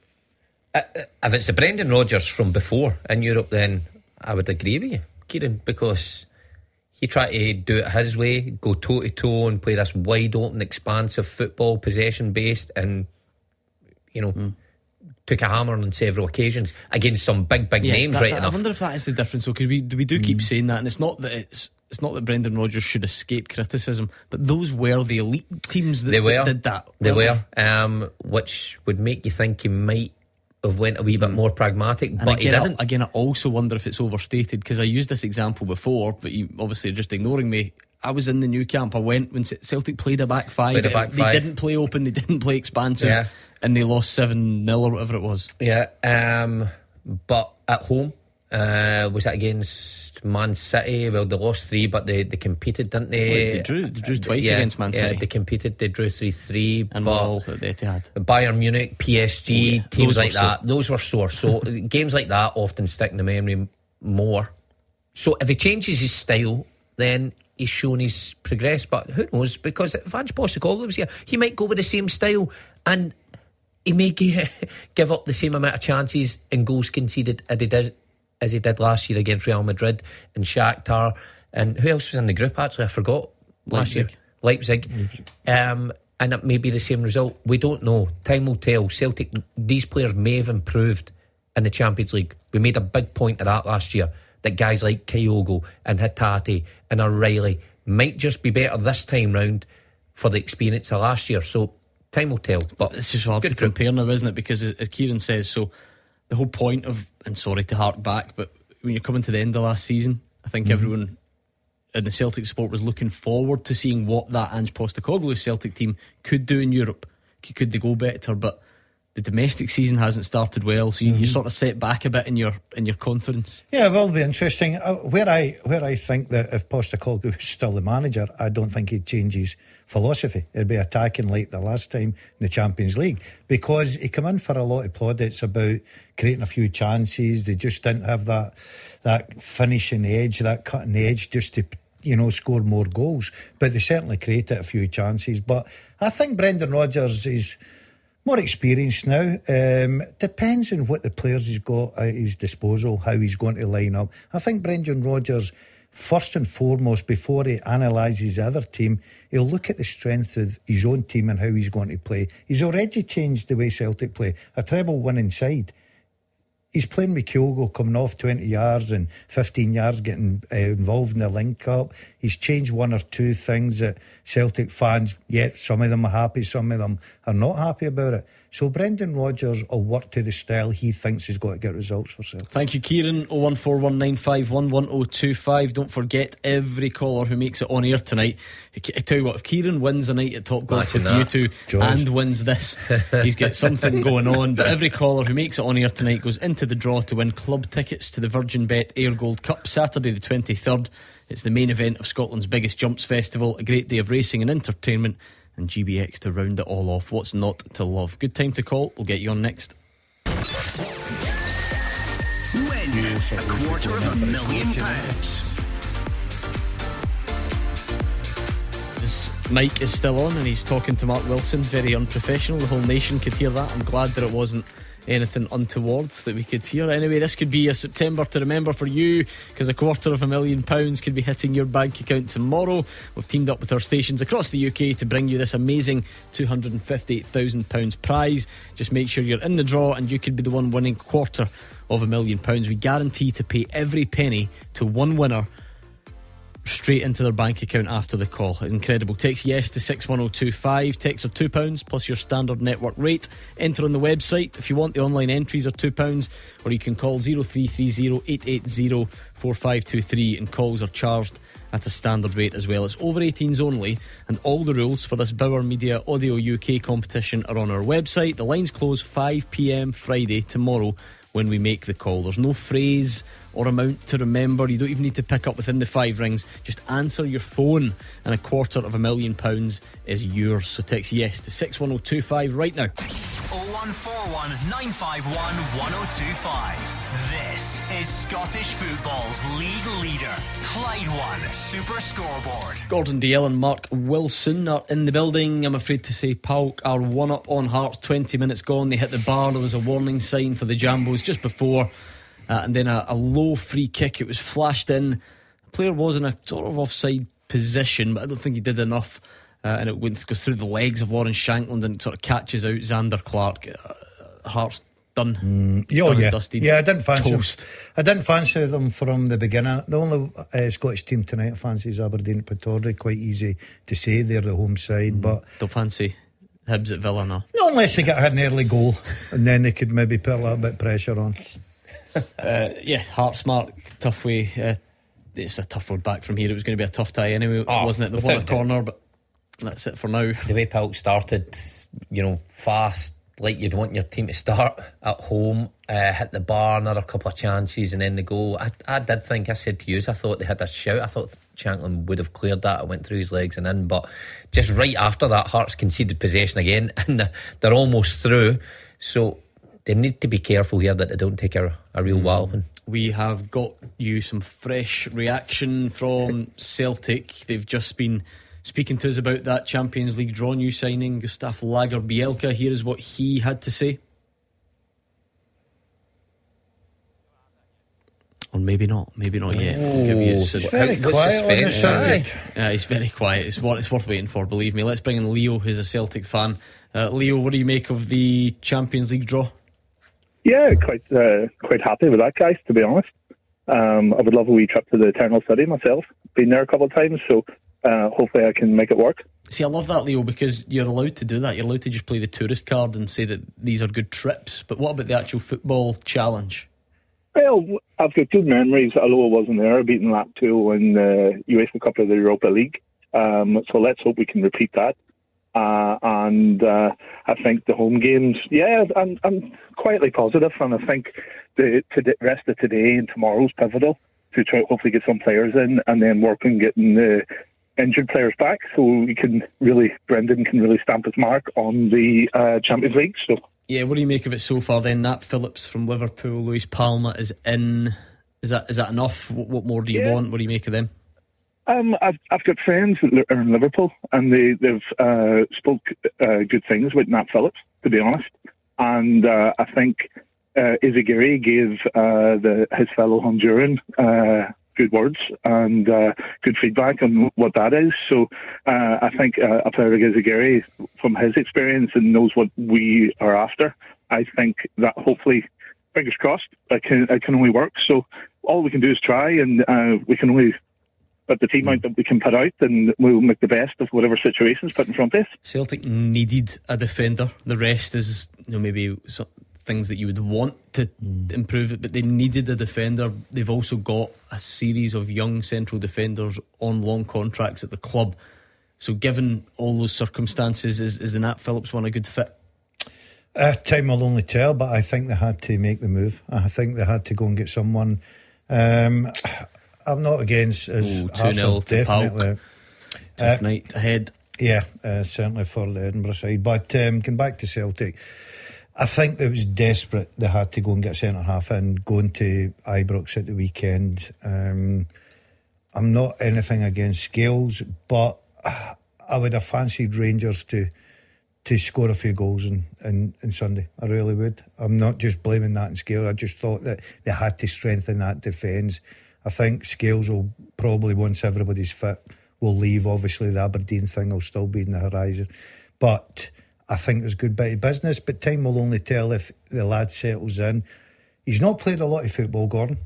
Uh, if it's a Brendan Rodgers from before in Europe, then I would agree with you, Kieran, because he tried to do it his way, go toe to toe and play this wide open, expansive football, possession based, and you know, mm. took a hammer on several occasions against some big, big yeah, names. That, right that, enough. I wonder if that is the difference, though, because we we do keep mm. saying that, and it's not that it's. It's not that Brendan Rodgers should escape criticism, but those were the elite teams that, they were. that did that. They were, they? Um, which would make you think he might have went a wee bit more pragmatic, and but again, he didn't. I, again, I also wonder if it's overstated, because I used this example before, but you obviously are just ignoring me. I was in the new camp. I went when Celtic played a back five. Played a back they five. didn't play open. They didn't play expansive, yeah. and they lost seven nil or whatever it was. Yeah, um, but at home, uh, was that against Man City? Well, they lost three, but they, they competed, didn't they? Well, they drew, they drew twice yeah, against Man City. Yeah, they competed. They drew three three, and but all at the Etihad. Bayern Munich, P S G, oh, yeah. teams those like that. So. Those were sore. So games like that often stick in the memory more. So if he changes his style, then he's shown he's progressed. But who knows? Because if Ange Postecoglou was here, he might go with the same style, and he may give up the same amount of chances and goals conceded as he did. as he did last year against Real Madrid and Shakhtar, and who else was in the group actually? I forgot. Last Leipzig. year Leipzig, Leipzig. Um, and it may be the same result. We don't know. Time will tell. Celtic, these players may have improved in the Champions League. We made a big point of that last year, that guys like Kyogo and Hatate and O'Reilly might just be better this time round for the experience of last year. So time will tell. But it's just hard to group. compare now, isn't it? Because as Kieran says, so the whole point of, and sorry to hark back, but when you're coming to the end of last season, I think mm-hmm. everyone in the Celtic support was looking forward to seeing what that Ange Postecoglou Celtic team could do in Europe. Could they go better? But the domestic season hasn't started well, so you, mm-hmm. you sort of set back a bit in your in your confidence. Yeah, it will be interesting. Uh, where I where I think that if Postecoglou was still the manager, I don't think he'd change his philosophy. It'd be attacking like the last time in the Champions League, because he came in for a lot of plaudits about creating a few chances. They just didn't have that that finishing edge, that cutting edge, just to, you know, score more goals. But they certainly created a few chances. But I think Brendan Rodgers is more experienced now. Um, depends on what the players he's got at his disposal, how he's going to line up. I think Brendan Rodgers, first and foremost, before he analyses the other team, he'll look at the strength of his own team and how he's going to play. He's already changed the way Celtic play. A treble winning side. He's playing with Kyogo coming off twenty yards and fifteen yards, getting uh, involved in the link-up. He's changed one or two things that Celtic fans, yet some of them are happy, some of them are not happy about it. So Brendan Rodgers will work to the style he thinks he's got to get results for Celtic. Thank you, Kieran. oh one four one nine five one one oh two five. Don't forget, every caller who makes it on air tonight, I tell you what, if Kieran wins a night at Top Golf with you two George. and wins this, he's got something going on. But every caller who makes it on air tonight goes into the draw to win club tickets to the Virgin Bet Air Gold Cup Saturday the twenty-third. It's the main event of Scotland's biggest jumps festival, a great day of racing and entertainment, and G B X to round it all off. What's not to love? Good time to call. We'll get you on next. Win a quarter of a million pounds. His mic is still on and he's talking to Mark Wilson. Very unprofessional. The whole nation could hear that. I'm glad that it wasn't anything untoward that we could hear. Anyway, this could be a September to remember for you, because a quarter of a million pounds could be hitting your bank account tomorrow. We've teamed up with our stations across the U K to bring you this amazing two hundred fifty thousand pounds prize. Just make sure you're in the draw and you could be the one winning quarter of a million pounds. We guarantee to pay every penny to one winner straight into their bank account after the call. Incredible. Text yes to six one oh two five. Texts are two pounds plus your standard network rate. Enter on the website if you want. The online entries are two pounds, or you can call oh three three oh eight eight oh four five two three, and calls are charged at a standard rate as well. It's over eighteens only, and all the rules for this Bauer Media Audio U K competition are on our website. The lines close five p.m. Friday, tomorrow, when we make the call. There's no phrase or amount to remember. You don't even need to pick up within the five rings. Just answer your phone and a quarter of a million pounds is yours. So text yes to six one oh two five right now. oh one four one nine five one one oh two five. This is Scottish football's league leader, Clyde One Super Scoreboard. Gordon Dalziel and Mark Wilson are in the building. I'm afraid to say Pauk are one up on Hearts. Twenty minutes gone, they hit the bar. There was a warning sign for the Jambos just before, uh, and then a, a low free kick. It was flashed in. The player was in a sort of offside position, but I don't think he did enough, uh, and it went, goes through the legs of Lawrence Shankland and sort of catches out Xander Clark. uh, Hearts done. Mm, oh, done yeah, dusted. yeah. I didn't fancy Toast. them. I didn't fancy them from the beginning. The only uh, Scottish team tonight I fancy is Aberdeen at Pittodrie. Quite easy to say they're the home side, mm, but don't fancy Hibs at Villa now. Not unless they get an early goal, and then they could maybe put a little bit of pressure on. uh, yeah, Hearts, Mark, tough way. Uh, it's a tough road back from here. It was going to be a tough tie anyway, oh, wasn't it? They've won a corner, but that's it for now. The way Pauk started, you know, fast, like you'd want your team to start at home, uh, hit the bar, another couple of chances, and then the goal. I, I did think, I said to you, I thought they had a shout. I thought Shankland would have cleared that. It went through his legs and in, but just right after that, Hearts conceded possession again, and they're almost through. So they need to be careful here that they don't take a, a real mm. walloping. We have got you some fresh reaction from Celtic. They've just been speaking to us about that Champions League draw, new signing Gustav Lagerbielke. Here is what he had to say. Or maybe not, maybe not yet. Oh, give you he's very How, quiet on the subject. Yeah, he's very quiet. It's what it's worth waiting for, believe me. Let's bring in Leo, who's a Celtic fan. uh, Leo, what do you make of the Champions League draw? Yeah, quite uh, quite happy with that, guys, to be honest. Um, I would love a wee trip to the Eternal City myself. Been there a couple of times, so uh, hopefully I can make it work. See, I love that, Leo, because you're allowed to do that. You're allowed to just play the tourist card and say that these are good trips. But what about the actual football challenge? Well, I've got good memories, although I wasn't there, beating Lazio in the UEFA Cup of the Europa League. Um, so let's hope we can repeat that. Uh, and uh, I think the home games, yeah, I'm, I'm quietly positive, and I think the, the rest of today and tomorrow's pivotal to try hopefully get some players in and then work on getting the injured players back, so we can really, Brendan can really stamp his mark on the uh, Champions League. So yeah, what do you make of it so far then? Nat Phillips from Liverpool, Luis Palma is in. Is that is that enough? What, what more do you yeah. want? What do you make of them? Um, I've I've got friends that are in Liverpool, and they they've uh, spoke uh, good things about Nat Phillips, to be honest. And uh, I think uh, Izagiri gave uh, the his fellow Honduran uh, good words and uh, good feedback on what that is. So uh, I think uh, a player like Izagiri, from his experience and knows what we are after, I think that hopefully, fingers crossed, it can it can only work. So all we can do is try, and uh, we can only. But the team out that we can put out, and we'll make the best of whatever situation's put in front of us. Celtic needed a defender. The rest is, you know, maybe some things that you would want to mm. improve it, but they needed a defender. They've also got a series of young central defenders on long contracts at the club. So given all those circumstances, is, is the Nat Phillips one a good fit? Uh, time will only tell, but I think they had to make the move. I think they had to go and get someone. Um... I'm not against his two nil to definitely. Palk. Tough uh, night ahead. Yeah, uh, certainly for the Edinburgh side. But um, going back to Celtic, I think it was desperate. They had to go and get centre half in, going to Ibrox at the weekend. Um, I'm not anything against Scales, but I would have fancied Rangers to to score a few goals in, in, in Sunday. I really would. I'm not just blaming that on Scales. I just thought that they had to strengthen that defence. I think Scales will probably, once everybody's fit, will leave. Obviously the Aberdeen thing will still be in the horizon, but I think there's a good bit of business. But time will only tell if the lad settles in. He's not played a lot of football, Gordon,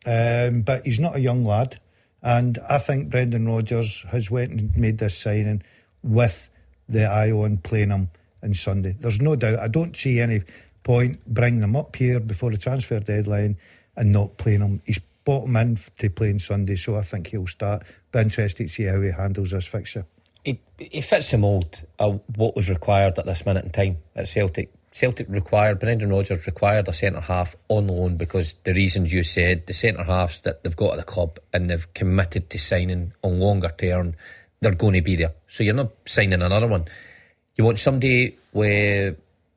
um, but he's not a young lad, and I think Brendan Rodgers has went and made this signing with the eye on playing him on Sunday. There's no doubt. I don't see any point bringing him up here before the transfer deadline and not playing him. He's bought him in to play on Sunday, so I think he'll start. Be interested to see how he handles this fixture. He, he fits the mould of what was required at this minute in time at Celtic. Celtic required, Brendan Rodgers required a centre half on loan because the reasons you said, the centre halves that they've got at the club and they've committed to signing on longer term, they're going to be there. So you're not signing another one. You want somebody with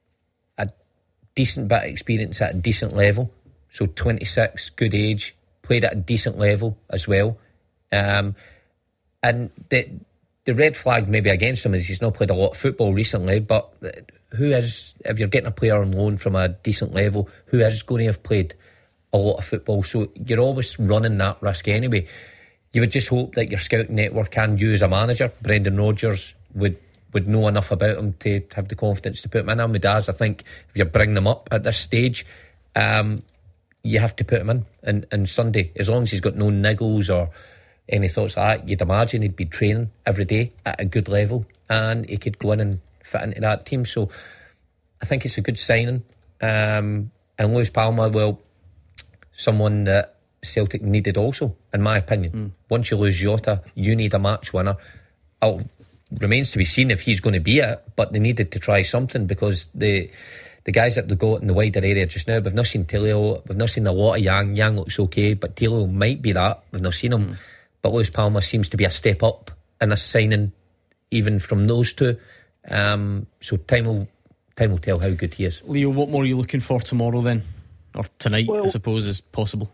a decent bit of experience at a decent level. So twenty-six, good age, played at a decent level as well. Um, and the the red flag maybe against him is he's not played a lot of football recently, but who is, if you're getting a player on loan from a decent level, who is going to have played a lot of football? So you're always running that risk anyway. You would just hope that your scouting network can use a manager. Brendan Rodgers would, would know enough about him to have the confidence to put him in. And with Daz, I think if you're bringing them up at this stage, um, you have to put him in, in in Sunday. As long as he's got no niggles or any thoughts like that, you'd imagine he'd be training every day at a good level and he could go in and fit into that team. So I think it's a good signing. Um, and Luis Palma, well, someone that Celtic needed also, in my opinion. Mm. Once you lose Jota, you need a match winner. It remains to be seen if he's going to be it, but they needed to try something because the the guys that they've got in the wider area just now, we've not seen Tilio, we've not seen a lot of Yang. Yang looks okay, but Tilio might be that. We've not seen him. Mm. But Luis Palma seems to be a step up in a signing, even from those two. Um, so time will time will tell how good he is. Leo, what more are you looking for tomorrow then? Or tonight, well, I suppose, is possible?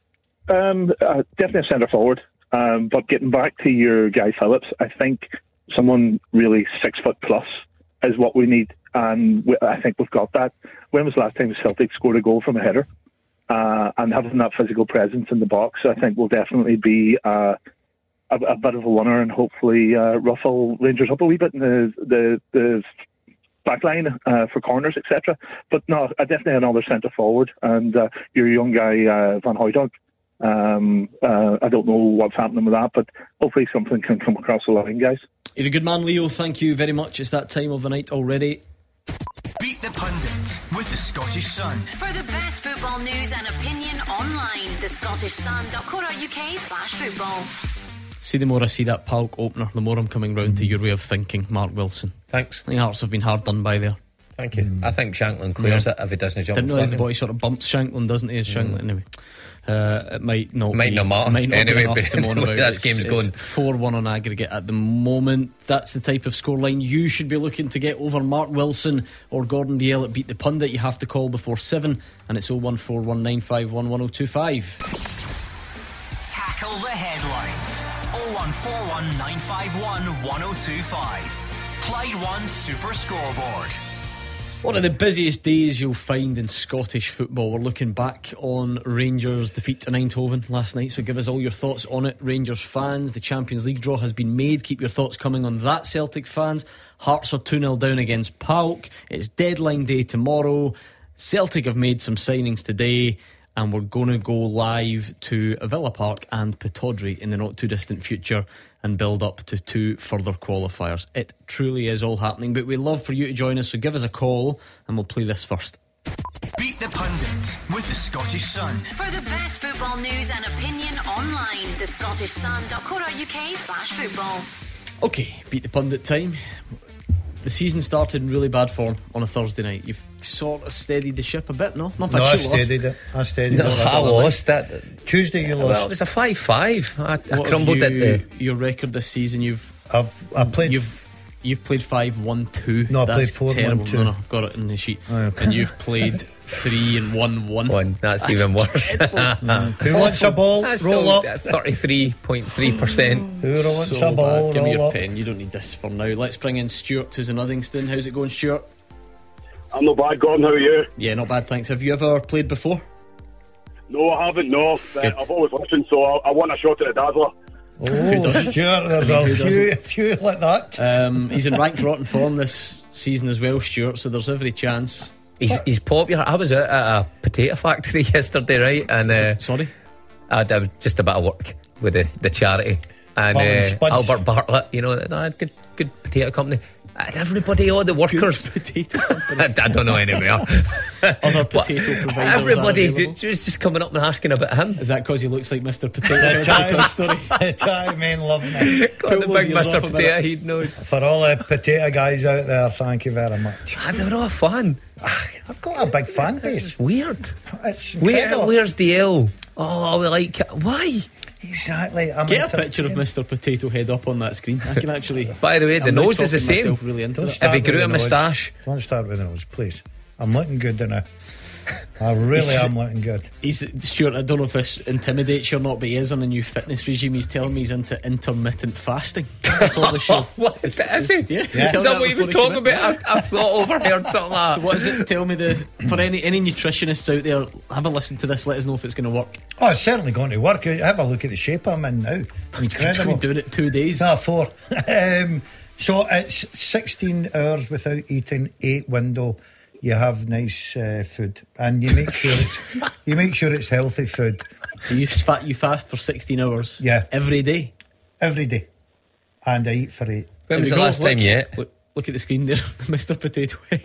Um, uh, definitely a centre forward. Um, but getting back to your Guy Phillips, I think someone really six foot plus is what we need. And we, I think we've got that. When was the last time Celtic scored a goal from a header? Uh, and having that physical presence in the box, I think will definitely be uh, a, a bit of a winner, and hopefully uh, ruffle Rangers up a wee bit in the the, the back line uh, for corners, et cetera. But no, I definitely another centre forward, and uh, your young guy uh, Van Hooijdonk Um, uh, I don't know what's happening with that, but hopefully something can come across the line, guys. You're a good man, Leo. Thank you very much. It's that time of the night already. Beat the Pundit with the Scottish Sun. For the best football news and opinion online, the scottish sun dot co dot uk slash football. See, the more I see that Palk opener, the more I'm coming round to your way of thinking, Mark Wilson. Thanks. I think Hearts have been hard done by there. Thank you. Mm. I think Shanklin clears yeah. it if he doesn't jump. Didn't realise the body sort of bumps Shanklin, doesn't he? As Shanklin, mm. anyway. Uh, it might not might be, not matter. Might not anyway, be enough to moan about. That game's going four one on aggregate at the moment. That's the type of scoreline you should be looking to get over Mark Wilson or Gordon Dalziel at Beat the Pundit. You have to call before seven, and it's oh one four one nine five one one oh two five. Tackle the headlines. oh one four one nine five one one oh two five. Clyde One Super Scoreboard. One of the busiest days you'll find in Scottish football. We're looking back on Rangers' defeat to Eindhoven last night, so give us all your thoughts on it, Rangers fans. The Champions League draw has been made. Keep your thoughts coming on that, Celtic fans. Hearts are two nil down against Palk. It's deadline day tomorrow. Celtic have made some signings today, and we're going to go live to Villa Park and Pittodrie in the not too distant future and build up to two further qualifiers. It truly is all happening, but we'd love for you to join us, so give us a call and we'll play this first. Beat the Pundit with the Scottish Sun. For the best football news and opinion online, the scottish sun dot co dot uk slash football. Okay, Beat the Pundit time. The season started in really bad form on a Thursday night. You've sort of steadied the ship a bit, no? Not no, I steadied it. I steadied no, it. I lost that. Tuesday you lost. Well, it was a five five. I, I crumbled you, at the... Your record this season, you've... I've I played... You've, you've played five one two. No, I That's played four terrible. one two. No, no, I've got it in the sheet. Oh, okay. And you've played three and one one. One, that's, that's even worse. mm. Who wants a ball? That's roll up. thirty-three point three percent. Who wants so a ball? Bad. Give me your up. pen. You don't need this for now. Let's bring in Stuart, who's in Uddingston. How's it going, Stuart? I'm not bad, Gordon. How are you? Yeah, not bad, thanks. Have you ever played before? No, I haven't, no. Uh, I've always listened, so I, I want a shot at the Dazzler. Oh, Stuart, there's a few, a few like that. Um, he's in ranked rotten form this season as well, Stuart, so there's every chance. He's, he's popular. I was out at a potato factory yesterday, right? And uh, Sorry? I did just a bit of work with the, the charity. And uh, Albert Bartlett, you know, I had good, good potato company. And everybody, all the workers. Good potato company. I don't know anywhere. Other potato providers. Everybody was just coming up and asking about him. Is that because he looks like Mister Potato? Toy Story. The Thai men loving it. Got the big Mister Potato Head nose. For all the potato guys out there, thank you very much. Ah, they're all fun. I've got a big fan base. It's weird. It's Where, where's D L? Oh, we like it. Why? Exactly. I'm Get a picture of Mister Potato Head up on that screen. I can actually. By the way, the I'm nose is the same. Really into Don't it. If he grew a moustache. Don't start with the nose, please. I'm looking good now. I really am looking good. He's Stuart. I don't know if this intimidates you or not, but he is on a new fitness regime. He's telling me he's into intermittent fasting before the show. What is, is he? Yeah, yeah. Is that what he was talking about? I, I thought overheard something like that. So what is it? Tell me the for any any nutritionists out there, have a listen to this. Let us know if it's going to work. Oh, it's certainly going to work. Have a look at the shape I'm in now. Incredible. We're doing it two days. No, four. um, so it's sixteen hours without eating, eight window. You have nice uh, food, and you make sure it's you make sure it's healthy food. So you fat you fast for sixteen hours. Yeah, every day, every day, and I eat for eight. When was the last time you ate? Look, look at the screen there, Mister Potato Head.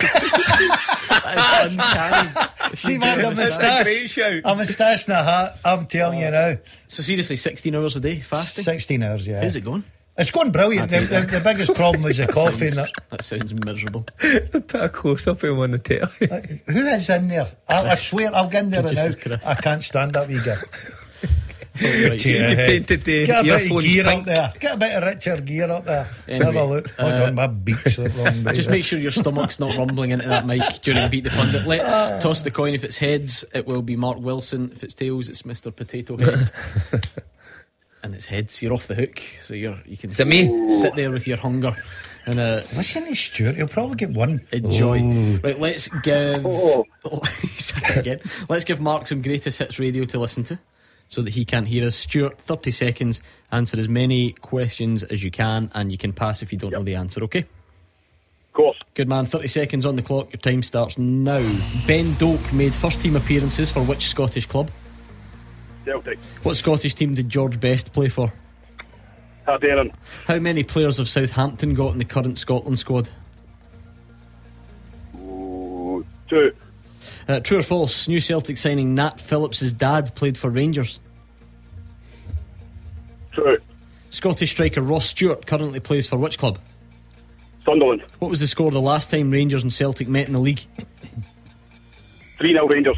That is uncanny. See, man, a moustache. A moustache and a hat. I'm telling you now. So seriously, sixteen hours a day fasting. Sixteen hours, yeah. How's it going? It's going brilliant. The, the, the biggest problem was the coffee. Sounds, that, that sounds miserable. Put a close up of him on the tail. uh, who is in there? I, I swear, I'll get in there now. Chris. I can't stand that wee guy. Right, yeah, you painted the Get a bit of gear pink. up there. Get a bit of Richard gear up there. Anyway, Have a look. Hold uh, on, my beaks look wrong. Just make sure your stomach's not rumbling into that mic during Beat the Pundit. Let's uh, toss the coin. If it's heads, it will be Mark Wilson. If it's tails, it's Mister Potato Head. And it's heads. You're off the hook, so you're you can s- me? sit there with your hunger. And uh, listen to Stuart. He'll probably get one. Enjoy. Ooh. Right, let's give. Oh. Oh, again. Let's give Mark some greatest hits radio to listen to, so that he can't hear us. Stuart, thirty seconds. Answer as many questions as you can, and you can pass if you don't yep. know the answer. Okay. Of course. Good man. Thirty seconds on the clock. Your time starts now. Ben Doak made first team appearances for which Scottish club? Celtic. What Scottish team did George Best play for? Hibernian. How many players have Southampton got in the current Scotland squad? Ooh, two. Uh, true or false? New Celtic signing Nat Phillips' dad played for Rangers. True. Scottish striker Ross Stewart currently plays for which club? Sunderland. What was the score the last time Rangers and Celtic met in the league? three nil Rangers.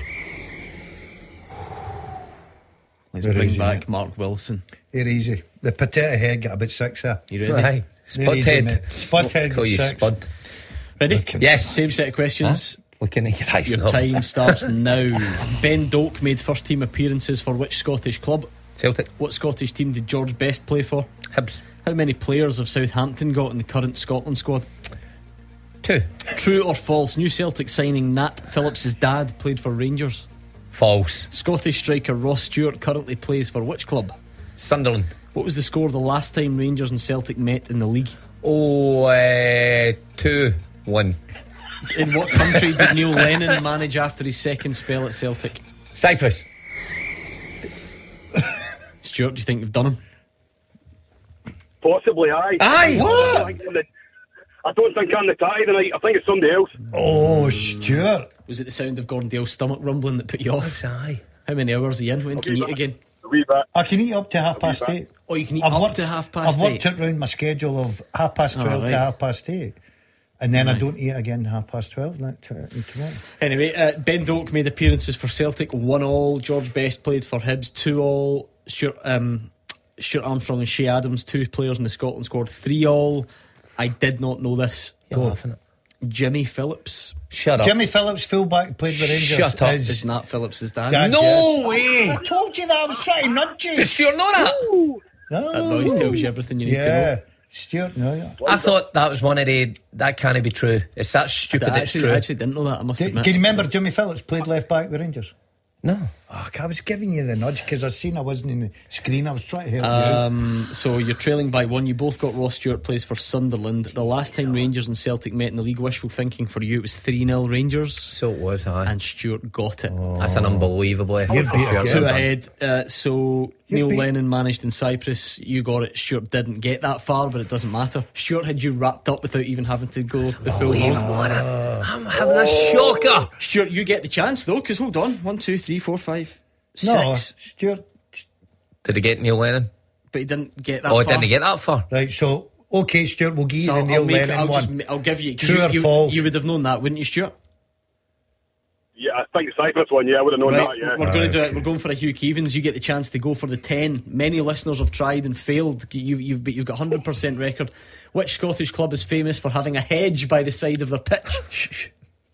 Let's Very bring easy, back mate. Mark Wilson. They're easy. The potato head got about six there. You ready? Aye. They're Spud easy, head. mate. Spud head Call got you six. Spud. Ready? Yes. Same set of questions. Huh? Looking at your eyes Your now. time starts now. Ben Doak made first team appearances for which Scottish club? Celtic. What Scottish team did George Best play for? Hibs. How many players have Southampton got in the current Scotland squad? Two. True or false? New Celtic signing Nat Phillips' dad played for Rangers. False. Scottish striker Ross Stewart currently plays for which club? Sunderland. What was the score the last time Rangers and Celtic met in the league? Oh, uh, two one. In what country did Neil Lennon manage after his second spell at Celtic? Cyprus. Stuart, do you think you've done him? Possibly, aye. Aye. What? I don't think I'm the, I don't think I'm the tie tonight. I think it's somebody else. Oh, Stuart. Was it the sound of Gordon Dale's stomach rumbling that put you off? Aye. How many hours are you in? When can you eat again? A wee bit. I can eat up to half past eight. Oh, you can eat I've up worked, to half past I've worked eight. it round my schedule of half past Oh, twelve right. to half past eight. And then I Right. don't eat again half past twelve like, t- tomorrow. Anyway, uh, Ben Doak made appearances for Celtic, one all. George Best played for Hibs, two all. Stuart, um, Stuart Armstrong and Shea Adams, two players in the Scotland squad, three all. I did not know this. You're laughing at. Jimmy Phillips. Shut up. Jimmy Phillips, fullback, played with Rangers. Shut up. is- Is Nat Phillips' dad? Dad, No yes. way. I told you that. I was trying to nudge you. Does Stuart know that? No. That noise tells you everything you need Yeah. to know. Stuart, no, yeah. I thought that was one of the. That can't be true. It's that I stupid. It's actually, true. I actually didn't know that, I must Do, admit. can you remember Jimmy Phillips played left back with Rangers? No. Oh, I was giving you the nudge because I seen I wasn't in the screen. I was trying to help you. Um, so you're trailing by one. You both got Ross Stewart plays for Sunderland. The last time Rangers and Celtic met in the league, wishful thinking for you, it was three nil Rangers. So it was, aye. And Stewart got it. That's an unbelievable effort You're for beat Stuart. again. Two Well done. ahead. Uh, so You're Neil beat- Lennon managed in Cyprus. You got it. Stewart didn't get that far, but it doesn't matter. Stewart had you wrapped up without even having to go the full road. I'm having a shocker. Stewart, you get the chance though, because hold on, one, two, three, four, five, no, six. Stuart. Did he get Neil Lennon? But he didn't get that Oh, far. didn't he get that far? Right, so, okay, Stuart, we'll give you So the I'll, Neil I'll, make, Lennon I'll, just, one. ma- I'll give you. 'cause True you, or you, false? you would have known that, wouldn't you, Stuart? Yeah, I think the Cyprus one, yeah, I would have known Right, that, yeah. we're going to do it. We're going for a Hugh Keevins. You get the chance to go for the ten. Many listeners have tried and failed. You, you've but you've got one hundred percent record. Which Scottish club is famous for having a hedge by the side of their pitch?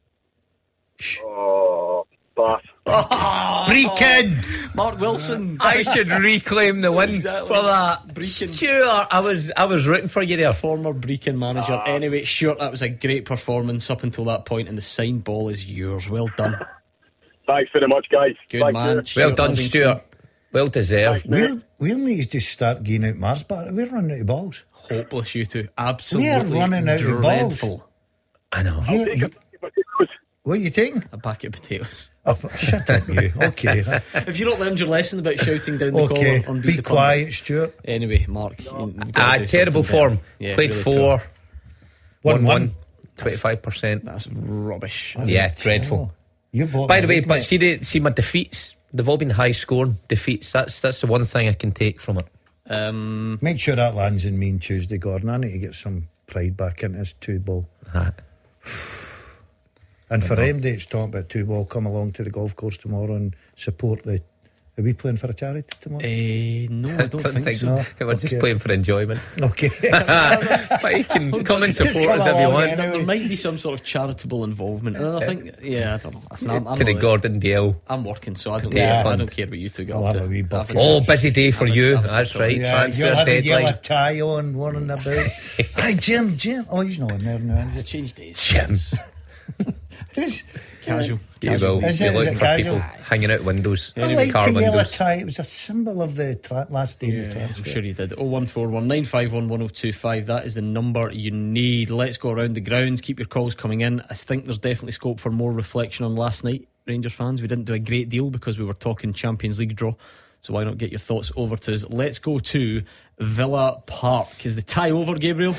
Oh, pass. Brechin! Mark Wilson. I should reclaim the win Exactly. for that. Brechin. Stuart, I was, I was rooting for you there. Former Brechin manager. Anyway, Stuart, that was a great performance up until that point, and the signed ball is yours. Well done. Thanks very much, guys. Good Thank man. you. Well Stuart done, Livingston. Stuart. Well deserved. We'll, we'll need to start getting out Mars, but we're running out of balls. Hopeless, you two. Absolutely. We are running out of balls. dreadful. I know. You- Take you- a potatoes. what are you taking? A packet of potatoes. Oh, shut up, you. Okay. Have you not learned your lesson about shouting down the Okay. collar on Beat Be the Pundit? quiet, Stuart. Anyway, Mark. you- you've got to Ah, do terrible something form. better. Yeah, Played really four. poor. One One-one. one. Twenty-five percent. That's rubbish. Yeah, dreadful. You bought By the my way, league, but mate. see the see my defeats. They've all been high scoring defeats. That's that's the one thing I can take from it. Um, Make sure that lands in me on Tuesday, Gordon. I need to get some pride back into this two ball. Ah, And for M D, it's talking about two ball. Come along to the golf course tomorrow and support the. Are we playing for a charity tomorrow? eh, no, I don't, think, so. No? We're just Okay. playing for enjoyment. Okay. But you can come and Just support come us if you along want. anyway. There might be some sort of charitable involvement. And I think, yeah, I don't know. Listen, I'm, I'm, To the not- Gordon Dale. I'm working, so I don't, Yeah. care, I don't care what you two got I'll up have to. a wee bucket. Have a- Oh, busy day for have a- you. have a That's touch on right. it. Yeah, Transfer you'll have a deadline. yellow tie on, running about. Hi, Jim, Jim. Oh, he's not in there now. It's changed days. Jim. Who's- Casual. You casual. will. Is You're it- is looking it for casual? people hanging out windows. I like car the yellow windows. tie. It was a symbol of the tra- last day of the Yeah, transfer. I'm sure you did. oh one four one nine five one one oh two five. That is the number you need. Let's go around the grounds. Keep your calls coming in. I think there's definitely scope for more reflection on last night, Rangers fans. We didn't do a great deal because we were talking Champions League draw. So why not get your thoughts over to us? Let's go to Villa Park. Is the tie over, Gabriel?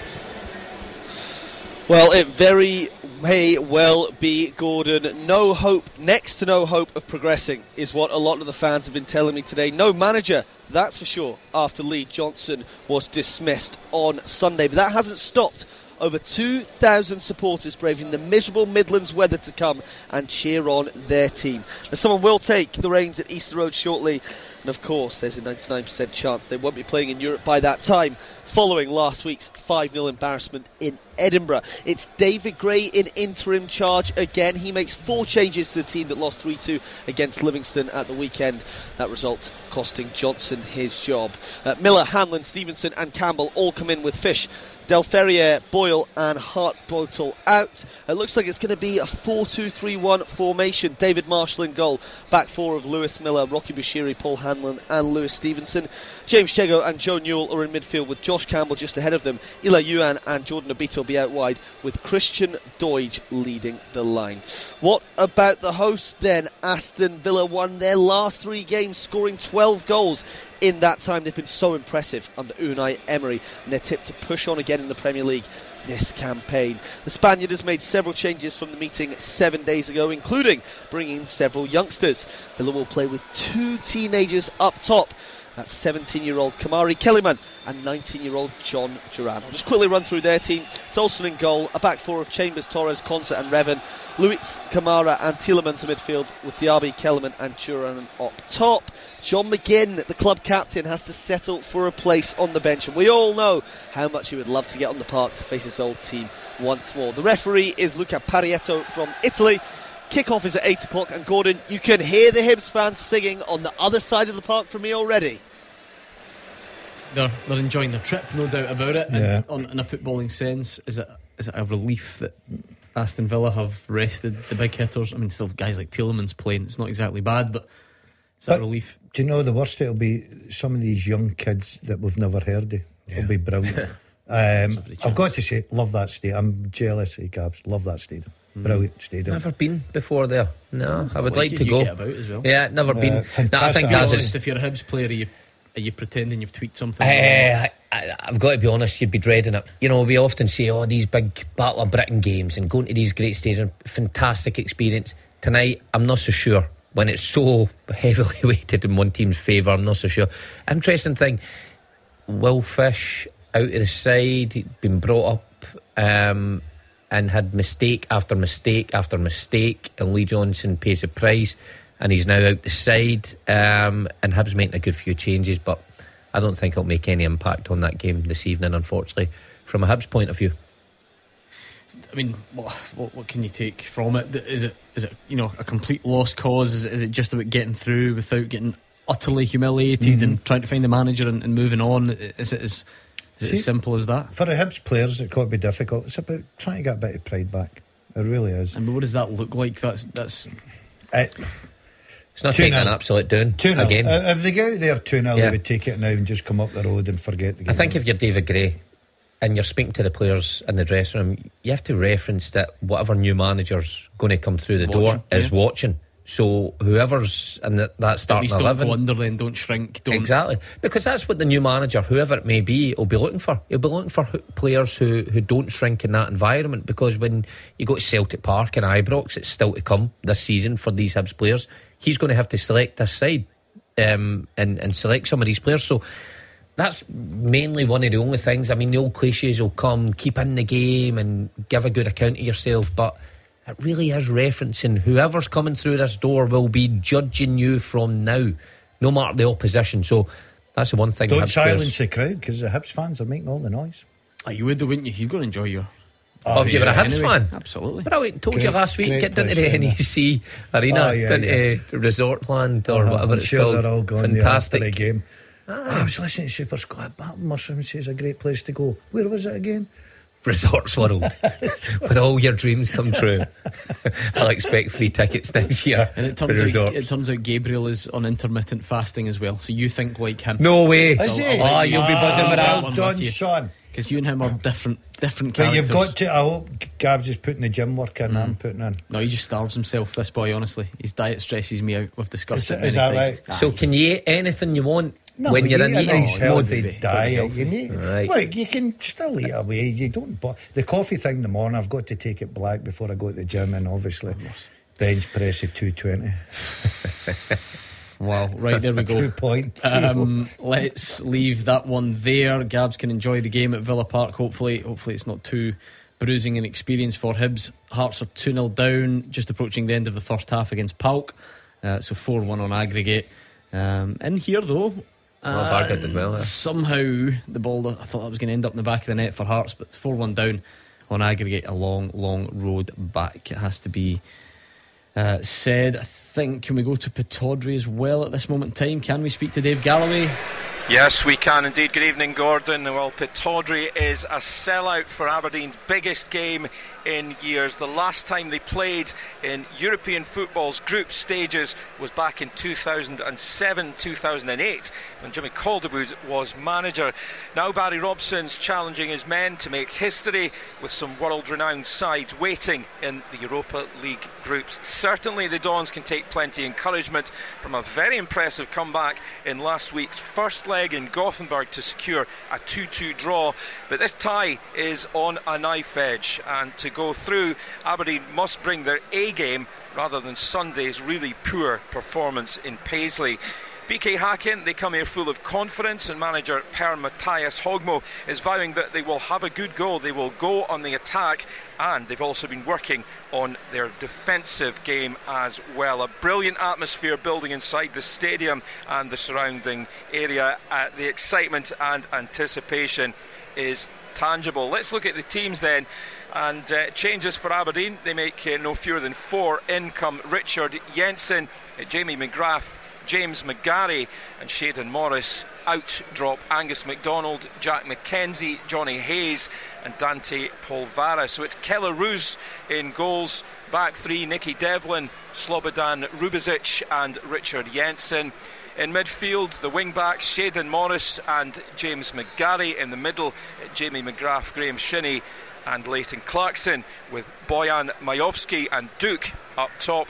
Well, it very may well be, Gordon. No hope, next to no hope of progressing is what a lot of the fans have been telling me today. No manager, that's for sure, after Lee Johnson was dismissed on Sunday. But that hasn't stopped over two thousand supporters braving the miserable Midlands weather to come and cheer on their team. Now, someone will take the reins at Easter Road shortly, and of course there's a ninety-nine percent chance they won't be playing in Europe by that time, following last week's five nil embarrassment in Edinburgh. It's David Gray in interim charge again. He makes four changes to the team that lost three two against Livingston at the weekend. That result costing Johnson his job. Uh, Miller, Hanlon, Stevenson and Campbell all come in with Fish, Del Ferrier, Boyle and Hartbottle out. It looks like it's going to be a four two three one formation. David Marshall in goal. Back four of Lewis Miller, Rocky Bushiri, Paul Hanlon and Lewis Stevenson. James Chego and Joe Newell are in midfield with Josh Campbell just ahead of them. Eli Yuan and Jordan Obito will be out wide with Christian Doidge leading the line. What about the hosts then? Aston Villa won their last three games, scoring twelve goals. In that time, they've been so impressive under Unai Emery, and they're tipped to push on again in the Premier League this campaign. The Spaniard has made several changes from the meeting seven days ago, including bringing in several youngsters. Villa will play with two teenagers up top. That's seventeen-year-old Kamari Kellyman and nineteen-year-old John Duran. I'll just quickly run through their team. Tolson in goal, a back four of Chambers, Torres, Concert and Revan. Luiz, Kamara and Tielemans in midfield with Diaby, Kellerman and Duran up top. John McGinn, the club captain, has to settle for a place on the bench, and we all know how much he would love to get on the park to face his old team once more. The referee is Luca Parietto from Italy. Kick-off is at eight o'clock, and Gordon, you can hear the Hibs fans singing on the other side of the park from me already. They're, they're enjoying their trip, no doubt about it. Yeah. And on, in a footballing sense, is it is it a relief that Aston Villa have rested the big hitters? I mean, still guys like Tielemans playing, it's not exactly bad, but it's but a relief. Do you know the worst it'll be? Some of these young kids that we've never heard of. Yeah. It'll be brilliant. um, I've got to say, love that stadium. I'm jealous of Gabs. Love that stadium. Mm. Brilliant stadium. Never been before there. No, I would like, like to you go. Get about as well. Yeah, never uh, been. No, I think that's honest, if you're a Hibs player, are you, are you pretending you've tweaked something? Uh, I, I, I've got to be honest, you'd be dreading it. You know, we often say, oh, these big Battle of Britain games and going to these great stadiums, fantastic experience. Tonight, I'm not so sure. When it's so heavily weighted in one team's favour, I'm not so sure. Interesting thing, Will Fish out of the side, he'd been brought up um, and had mistake after mistake after mistake, and Lee Johnson pays the price, and he's now out the side, um, and Hibs making a good few changes, but I don't think it'll make any impact on that game this evening, unfortunately, from a Hibs point of view. I mean, what, what, what can you take from it? Is it, is it, you know, a complete lost cause? Is it, is it just about getting through without getting utterly humiliated mm-hmm. and trying to find the manager and, and moving on? Is it as, is it See, as simple as that? For the Hibs players, it's got to be difficult. It's about trying to get a bit of pride back. It really is. I mean, what does that look like? That's that's. It, it's not taking an absolute down again. Uh, if they go out there two nil, yeah. they would take it now and just come up the road and forget the game. I think if you're David Gray and you're speaking to the players in the dressing room, you have to reference that whatever new manager's going to come through the watching, door is yeah. watching. So whoever's in the, that starting don't eleven, go under then, don't shrink, don't exactly, because that's what the new manager, whoever it may be, will be looking for. He'll be looking for players who, who don't shrink in that environment. Because when you go to Celtic Park and Ibrox, it's still to come this season for these Hibs players. He's going to have to select this side um, and and select some of these players. So that's mainly one of the only things. I mean, the old cliches will come, keep in the game and give a good account of yourself, but it really is referencing whoever's coming through this door will be judging you from now, no matter the opposition. So that's the one thing. Don't silence the crowd, because the Hibs fans are making all the noise. Oh, you would, wouldn't you? You'd go and enjoy your. Oh, if you were a Hibs anyway, fan, absolutely. But I told great, you last week, get down to the N E C Arena, oh, yeah, down yeah. to Resortland or uh-huh, whatever I'm it's sure called. They're all gone fantastic there after the game. Ah. I was listening to Super Scott Batman says it's a great place to go. Where was it again? Resorts World, where all your dreams come true. I'll expect free tickets next year. And it turns out it turns out Gabriel is on intermittent fasting as well. So you think like him? No way! Is he? Oh, you'll be buzzing with that. Well done, son. Because you and him are different different But characters. you've got to. I hope Gabs is putting the gym work in. Mm. I'm putting in. No, he just starves himself, this boy, honestly. His diet stresses me out. We've discussed Is, it it, many is that times. right? Ah, So he's- can you eat anything you want No, when but you're you in eat a eating nice mode? healthy diet. You need, Right. look, you can still eat away. You don't. But the coffee thing in the morning, I've got to take it black before I go to the gym, and obviously bench press at two twenty. Wow, right, there we go. Two point two. Um, let's leave that one there. Gabs can enjoy the game at Villa Park. Hopefully, hopefully it's not too bruising an experience for Hibs. Hearts are two nil down, just approaching the end of the first half against Palk. Uh, so four one on aggregate. Um, in here though, Well, Varga did well, yeah. somehow the ball, I thought that was going to end up in the back of the net for Hearts, but four one down on aggregate. A long, long road back, it has to be uh, said. I think, can we go to Pittodrie as well at this moment in time? Can we speak to Dave Galloway? Yes, we can indeed. Good evening, Gordon. Well, Pittodrie is a sellout for Aberdeen's biggest game in years. The last time they played in European football's group stages was back in two thousand seven two thousand eight when Jimmy Calderwood was manager. Now Barry Robson's challenging his men to make history with some world-renowned sides waiting in the Europa League groups. Certainly the Dons can take plenty encouragement from a very impressive comeback in last week's first leg in Gothenburg to secure a two two draw, but this tie is on a knife edge, and to go through, Aberdeen must bring their A game rather than Sunday's really poor performance in Paisley. B K Häcken, they come here full of confidence, and manager Per Matthias Hogmo is vowing that they will have a good go. They will go on the attack, and they've also been working on their defensive game as well. A brilliant atmosphere building inside the stadium and the surrounding area. Uh, the excitement and anticipation is tangible. Let's look at the teams then. And uh, changes for Aberdeen. They make uh, no fewer than four. In come Richard Jensen, uh, Jamie McGrath, James McGarry and Shayden Morris. Out drop Angus MacDonald, Jack McKenzie, Johnny Hayes and Dante Polvara. So it's Keller Roos in goals. Back three, Nicky Devlin, Slobodan Rubizic and Richard Jensen. In midfield, the wing-backs, Shayden Morris and James McGarry. In the middle, Jamie McGrath, Graham Shinney and Leighton Clarkson, with Bojan Majowski and Duke up top.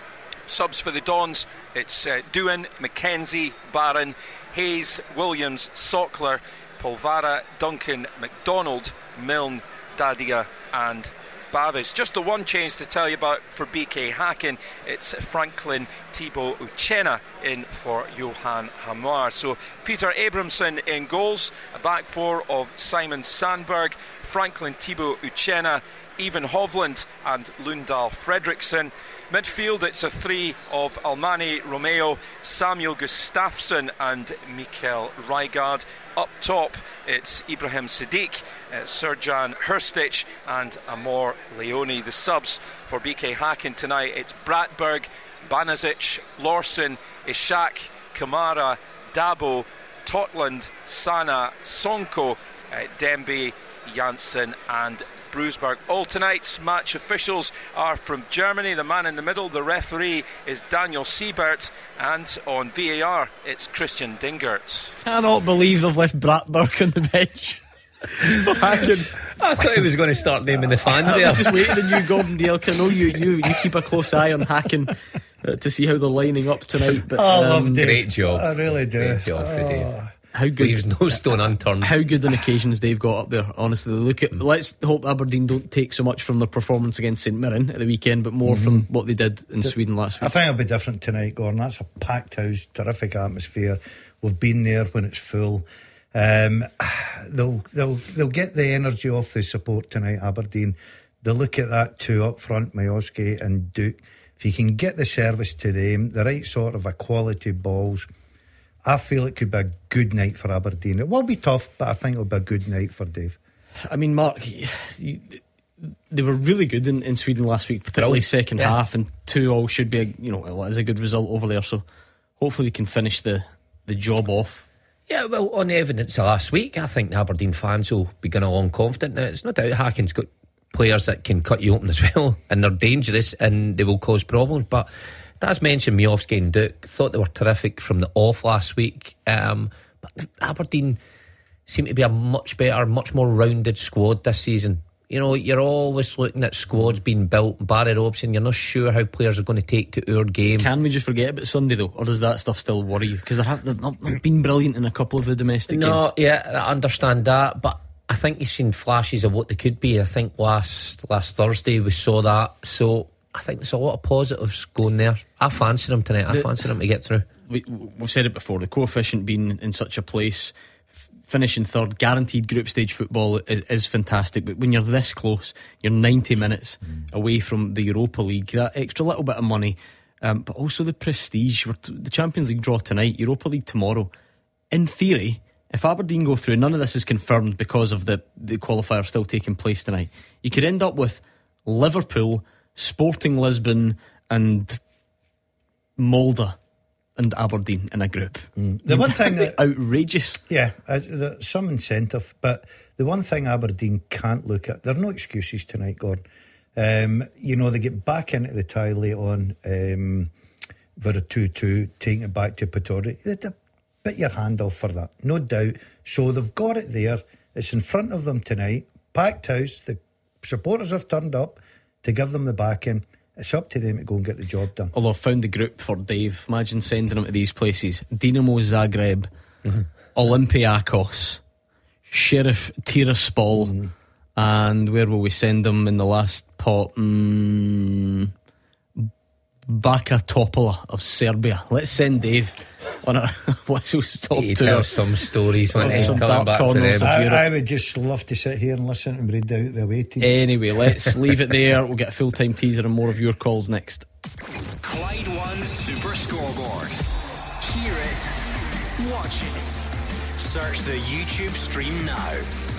Subs for the Dons, it's uh, Doohan, McKenzie, Barron, Hayes, Williams, Sockler, Polvara, Duncan, McDonald, Milne, Dadia and Bavis. Just the one change to tell you about for B K Häcken. It's Franklin Thibaut Uchenna in for Johan Hamar. So Peter Abramson in goals, a back four of Simon Sandberg, Franklin Thibaut Uchenna, Even Hovland and Lundal Fredriksson. Midfield, it's a three of Almani Romeo, Samuel Gustafsson and Mikael Rygaard. Up top, it's Ibrahim Sadiq, uh, Serjan Hrstić and Amor Leone. The subs for B K Häcken tonight, it's Bratberg, Banazic, Lawson, Ishak, Kamara, Dabo, Totland, Sana, Sonko, uh, Dembe, Janssen and Bruisberg. All tonight's match officials are from Germany. The man in the middle, the referee, is Daniel Siebert, and on V A R it's Christian Dingert. Cannot believe they've left Bratberg on the bench. I thought he was going to start naming the fans I there. was just waiting on you, Gordon Dale. I know you, you, you keep a close eye on Häcken uh, to see how they're lining up tonight. But, Oh, I um, love Dave. Great job. I really do. Great job for Oh. Dave. How good? Leaves no stone unturned. How good on occasions they've got up there. Honestly, look at. Let's hope Aberdeen don't take so much from their performance against St Mirren at the weekend, but more from what they did in Sweden last I week. think it'll be different tonight, Gordon. That's a packed house, terrific atmosphere. We've been there when it's full. Um, they'll they'll they'll get the energy off the support tonight, Aberdeen. They'll look at that two up front, Majowski and Duke. If you can get the service to them, the right sort of a quality balls, I feel it could be a good night for Aberdeen. It will be tough, but I think it'll be a good night for Dave. I mean, Mark, you, they were really good in, in Sweden last week, particularly second Yeah. half, and two all should be, a, you know, it is a good result over there. So hopefully they can finish the, the job off. Yeah, well, on the evidence of last week, I think the Aberdeen fans will be going along confident. Now, it's no doubt Häcken's got players that can cut you open as well, and they're dangerous and they will cause problems. But as mentioned, Majowski and Duke, thought they were terrific from the off last week. Um, but Aberdeen, seem to be a much better, much more rounded squad this season. You know, you're always looking at squads being built. Barry Robson, you're not sure how players are going to take to our game. Can we just forget about Sunday though, or does that stuff still worry you? Because they've not been brilliant in a couple of the domestic no, games. No, yeah, I understand that, but I think you've seen flashes of what they could be. I think last last Thursday we saw that, so I think there's a lot of positives going there. I fancy them tonight. I the, fancy them to get through. We, we've said it before, the coefficient being in such a place, f- finishing third, guaranteed group stage football is, is fantastic, but when you're this close, you're ninety minutes mm. away from the Europa League, that extra little bit of money, um, but also the prestige. We're t- the Champions League draw tonight, Europa League tomorrow. In theory, if Aberdeen go through, none of this is confirmed because of the, the qualifier still taking place tonight, you could end up with Liverpool, Sporting Lisbon and Molde and Aberdeen in a group. Mm. The one thing that, outrageous. Yeah, uh, there's some incentive, but the one thing Aberdeen can't look at, there are no excuses tonight, Gordon. Um, you know, they get back into the tie late on um, for a two two, taking it back to Pittodrie. They'd bit your hand off for that, no doubt. So they've got it there. It's in front of them tonight. Packed house. The supporters have turned up to give them the backing. It's up to them to go and get the job done. Although I've found the group for Dave. Imagine sending them to these places: Dinamo Zagreb, mm-hmm. Olympiacos, Sheriff Tiraspol, mm-hmm. and where will we send them in the last pot? Mm, Baka Topola of Serbia. Let's send Dave on a whistle stop He'd tour. have some stories when he's coming back from them. I, I would just love to sit here and listen and read out the away team. Anyway, let's leave it there. We'll get a full-time teaser and more of your calls next. Clyde One Super Scoreboard. Hear it, watch it. Search the YouTube stream now.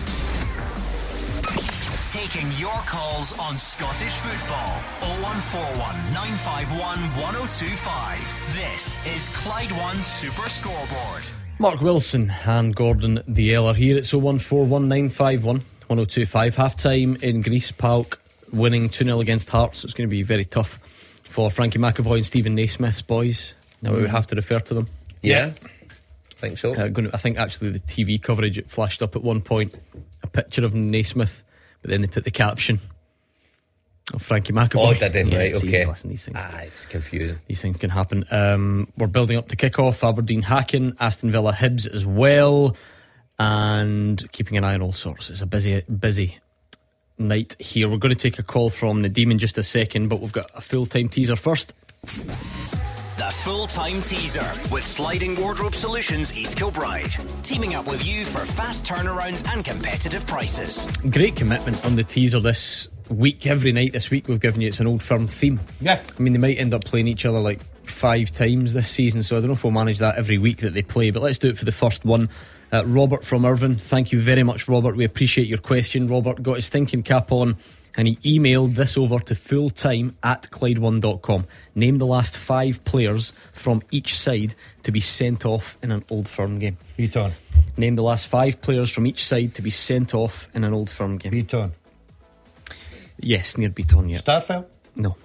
Taking your calls on Scottish football. oh one four one, nine five one, one oh two five. This is Clyde One Super Scoreboard. Mark Wilson and Gordon Dalziel are here. It's oh one four one, nine five one, one oh two five. Half time in Greece. Pauk winning two nil against Hearts. It's going to be very tough for Frankie McAvoy and Stephen Naismith's boys. Now we would have to refer to them. Yeah, I think so. Uh, going to, I think actually the T V coverage, it flashed up at one point a picture of Naismith, but then they put the caption of Frankie McAvoy. Oh, did they? Yeah, right, it's okay. easy, listen, these things, ah, it's confusing. These things can happen. Um, we're building up to kick off. Aberdeen Hacken, Aston Villa Hibs as well, and keeping an eye on all sorts. It's a busy, busy night here. We're going to take a call from Nadeem in just a second, but we've got a full-time teaser first. The full-time teaser with Sliding Wardrobe Solutions East Kilbride, teaming up with you for fast turnarounds and competitive prices. Great commitment on the teaser this week. Every night this week we've given you it's an Old Firm theme. Yeah, I mean they might end up playing each other like five times this season, so I don't know if we'll manage that every week that they play, but let's do it for the first one. uh, Robert from Irvine, thank you very much, Robert. We appreciate your question. Robert got his thinking cap on and he emailed this over to fulltime at Clyde one dot com. Name the last five players from each side to be sent off in an Old Firm game. Beaton. Name the last five players from each side to be sent off in an Old Firm game. Beaton. Yes, near Beaton, yeah. Starfelt? No.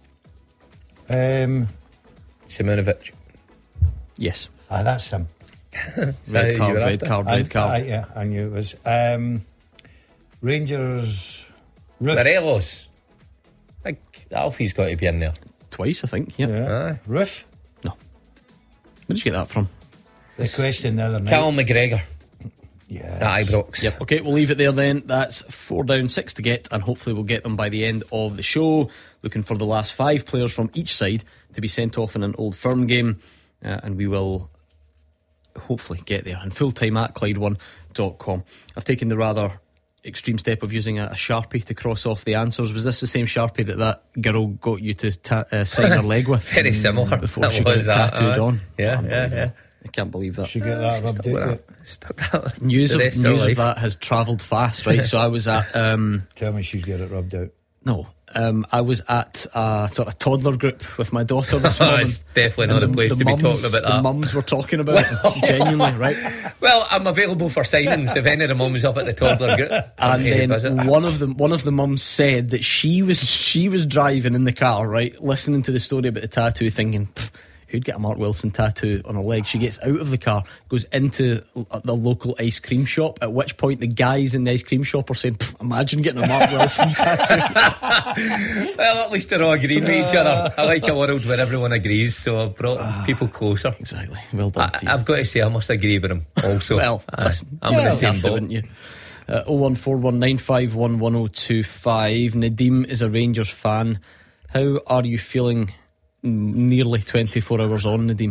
Um, Simonovic. Yes. Ah, that's him. red card, red card, red I, card. I, yeah, I knew it was. Um, Rangers. Roof. Morelos. I think Alfie's got to be in there. Twice, I think, yeah. yeah. Roof. No. Where did you get that from? The question the other night. Callum McGregor. Yeah. At Ibrox. Yep. Okay, we'll leave it there then. That's four down, six to get, and hopefully we'll get them by the end of the show. Looking for the last five players from each side to be sent off in an Old Firm game, uh, and we will hopefully get there. And full time at Clyde one dot com. I've taken the rather extreme step of using a, a Sharpie to cross off the answers. Was this the same Sharpie that that girl got you to ta- uh, sign her leg with? Very similar. Before that she got it that, tattooed uh, on. Yeah, yeah, yeah. I can't believe that. Should get that rubbed out. Stuck that. News, of, of, news of that has travelled fast, right? So I was at um, Tell me she's got it rubbed out. No um, I was at a sort of toddler group with my daughter this morning. It's definitely not the, the place the to mums, be talking about that. The mums were talking about it, genuinely, right? Well, I'm available for signings if any of the mums up at the toddler group. And then one of them one of the mums said that she was she was driving in the car, right, listening to the story about the tattoo, thinking, who'd get a Mark Wilson tattoo on her leg. She gets out of the car, goes into the local ice cream shop, at which point the guys in the ice cream shop are saying, imagine getting a Mark Wilson tattoo. Well, at least they're all agreeing with each other. I like a world where everyone agrees, so I've brought uh, people closer. Exactly. Well done I, to you. I've got to say, I must agree with him also. Well, I, listen, I'm yeah, in the same boat, wouldn't you? Uh, oh one four one nine five one one oh two five. Nadeem is a Rangers fan. How are you feeling nearly twenty-four hours on, Nadeem?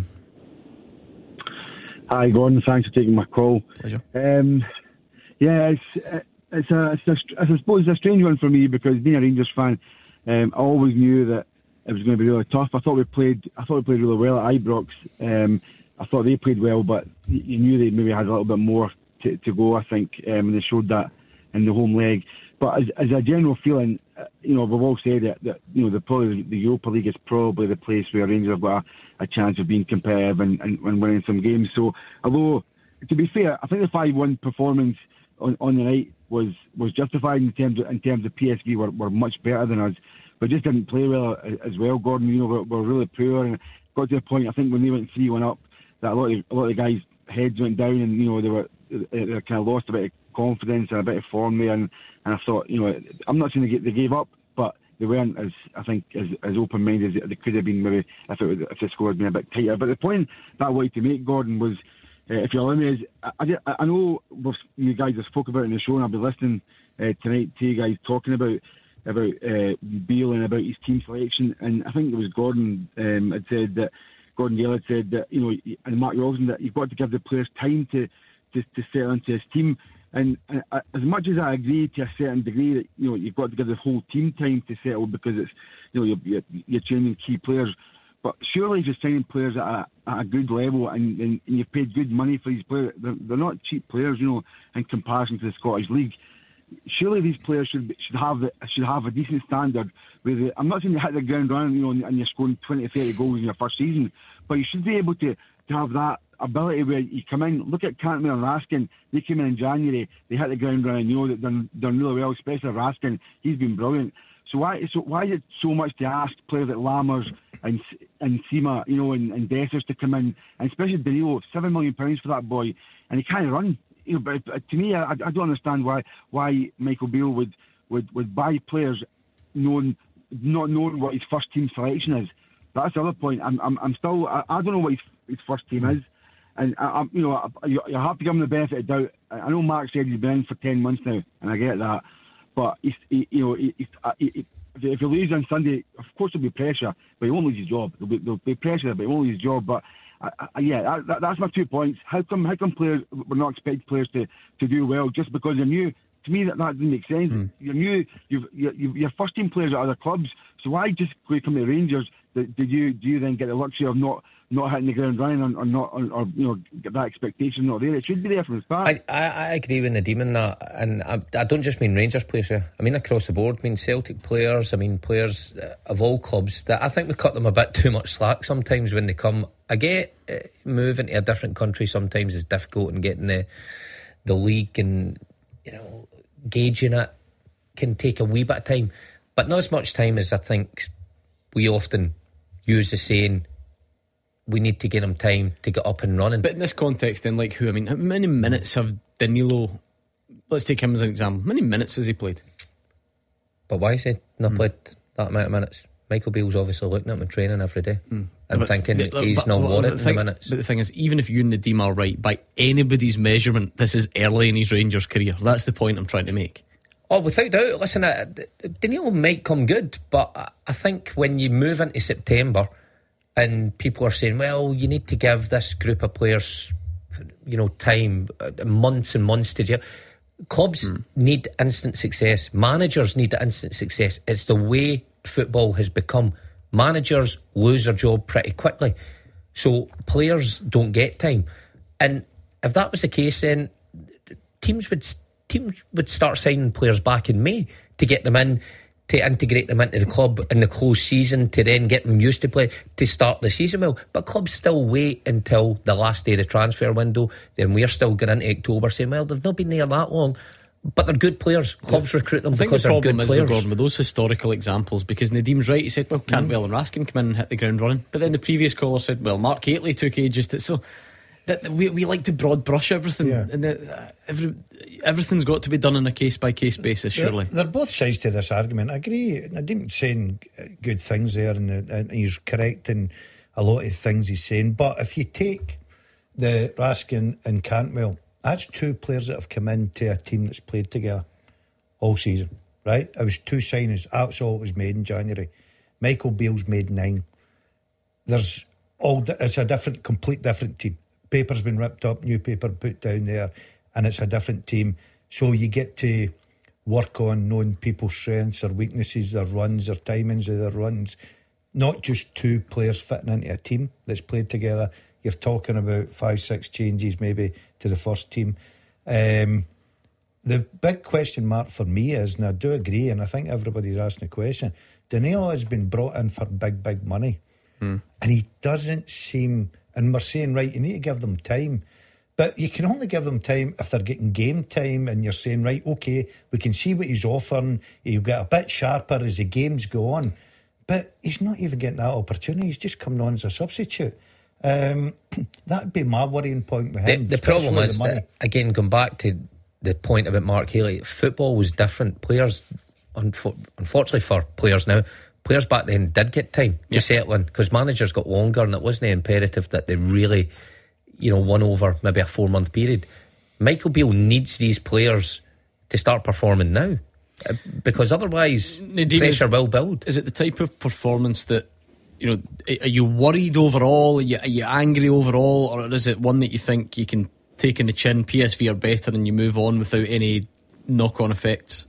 Hi Gordon, thanks for taking my call. Pleasure. Um, yeah, it's it's a, it's a I suppose it's a strange one for me, because being a Rangers fan, um, I always knew that it was going to be really tough. I thought we played I thought we played really well at Ibrox. Um, I thought they played well, but you knew they maybe had a little bit more To, to go, I think, um, and they showed that in the home leg. But as, as a general feeling, uh, you know, we've all said that, that you know, the probably the Europa League is probably the place where Rangers have got a, a chance of being competitive and, and, and winning some games. So, although to be fair, I think the five one performance on, on the night was, was justified in terms of, in terms of P S V were, were much better than us, but just didn't play well as well. Gordon, you know, we're, we're really poor, and got to the point I think when they went three one up, that a lot of a lot of the guys' heads went down, and you know they were. They kind of lost a bit of confidence and a bit of form there, and, and I thought, you know, I'm not saying they, they gave up, but they weren't as, I think, as, as open-minded as they could have been maybe if, it was, if the score had been a bit tighter. But the point that I wanted to make, Gordon, was, uh, if you allow me, is I, I, I know you guys have spoke about it in the show, and I'll be listening uh, tonight to you guys talking about about uh, Beale and about his team selection, and I think it was Gordon um, had said that Gordon Gale had said that, you know, and Mark Robson, that you've got to give the players time to. To, to settle into his team, and, and uh, as much as I agree to a certain degree that, you know, you've got to give the whole team time to settle, because it's, you know, you're, you're, you're training key players, but surely if you're signing players at a, at a good level and, and, and you've paid good money for these players, they're, they're not cheap players, you know, in comparison to the Scottish League. Surely these players should should have the, should have a decent standard. Where they, I'm not saying you hit the ground running, you know, and you're scoring twenty, thirty goals in your first season, but you should be able to, to have that ability where you come in. Look at Cantwell and Raskin. They came in in January. They hit the ground running. You know that they're done really well, especially Raskin. He's been brilliant. So why so why is it so much to ask players like Lammers and and Sima, you know, and, and Dessers to come in, and especially Danilo, seven million pounds for that boy, and he can't run. You know, but to me, I, I don't understand why why Michael Beale would, would, would buy players knowing not knowing what his first team selection is. But that's the other point. I'm I'm, I'm still I, I don't know what his, his first team is, and I, I'm you know I, you, you have to give him the benefit of doubt. I know Mark said he's been in for ten months now, and I get that, but he's he, you know he, he, he, if you lose on Sunday, of course there'll be pressure, but he won't lose his job. There'll be, there'll be pressure, but he won't lose his job. But I, I, yeah, that, that's my two points. How come how come players we're not expecting players to, to do well just because they're new? To me, that, that doesn't make sense. Mm. You're new. You've, you're, you're first team players at other clubs. So why just go come to Rangers? Did you do you then get the luxury of not, not hitting the ground running or, or not or, or you know get that expectation not there? It should be there from the start. I, I, I agree with Nadeem in that, and I, I don't just mean Rangers players here. I mean across the board. I mean Celtic players. I mean players of all clubs. That I think we cut them a bit too much slack sometimes when they come. I get uh, moving to a different country sometimes is difficult, and getting the the league and you know gauging it can take a wee bit of time, but not as much time as I think we often use the saying. We need to give him time to get up and running. But in this context, then, like who? I mean, how many minutes have Danilo? Let's take him as an example. How many minutes has he played? But why has he not mm. played that amount of minutes? Michael Beale's obviously looking at him in training every day mm. and but, thinking but, he's but, not well, wanted the minutes. But the thing is, even if you and Nadeem are right, by anybody's measurement, this is early in his Rangers career. That's the point I'm trying to make. Oh, without doubt. Listen, uh, Danilo might come good, but I think when you move into September and people are saying, well, you need to give this group of players, you know, time, months and months to do. Clubs mm. need instant success. Managers need instant success. It's the way football has become. Managers lose their job pretty quickly, so players don't get time. And if that was the case, then teams would teams would start signing players back in May to get them in, to integrate them into the club in the close season, to then get them used to play, to start the season well. But clubs still wait until the last day of the transfer window. Then we're still going into October saying, well, they've not been there that long. But they're good players. Clubs recruit them I think because the they're problem good is, players. Gordon, with those historical examples, because Nadim's right, he said, well, Cantwell mm. and Raskin come in and hit the ground running. But then the previous caller said, well, Mark Hateley took ages to. So that we, we like to broad brush everything. Yeah. And the, uh, every, everything's got to be done on a case by case basis, surely. They're, they're both sides to this argument. I agree. Nadim's saying good things there, and, and he's correct in a lot of things he's saying. But if you take the Raskin and Cantwell, that's two players that have come into a team that's played together all season, right? It was two signings. That's all it was made in January. Michael Beale's made nine. There's all. It's a different, complete different team. Paper's been ripped up, new paper put down there, and it's a different team. So you get to work on knowing people's strengths, their weaknesses, their runs, their timings of their runs. Not just two players fitting into a team that's played together. You're talking about five, six changes maybe to the first team. Um, the big question mark for me is, and I do agree, and I think everybody's asking the question, Danilo has been brought in for big, big money. Mm. And he doesn't seem, and we're saying, right, you need to give them time. But you can only give them time if they're getting game time, and you're saying, right, okay, we can see what he's offering. He'll get a bit sharper as the games go on. But he's not even getting that opportunity. He's just coming on as a substitute. Um, that'd be my worrying point with him. The, the problem is, the that, again, going back to the point about Mark Hateley, football was different. Players, unfo- unfortunately for players now, players back then did get time to yeah. settle in, because managers got longer, and it wasn't imperative that they really, you know, won over maybe a four month period. Michael Beale needs these players to start performing now, because otherwise Nadine, pressure is, will build. Is it the type of performance that, you know, are you worried overall? Are you, are you angry overall? Or is it one that you think you can take in the chin, P S V are better, and you move on without any knock-on effects?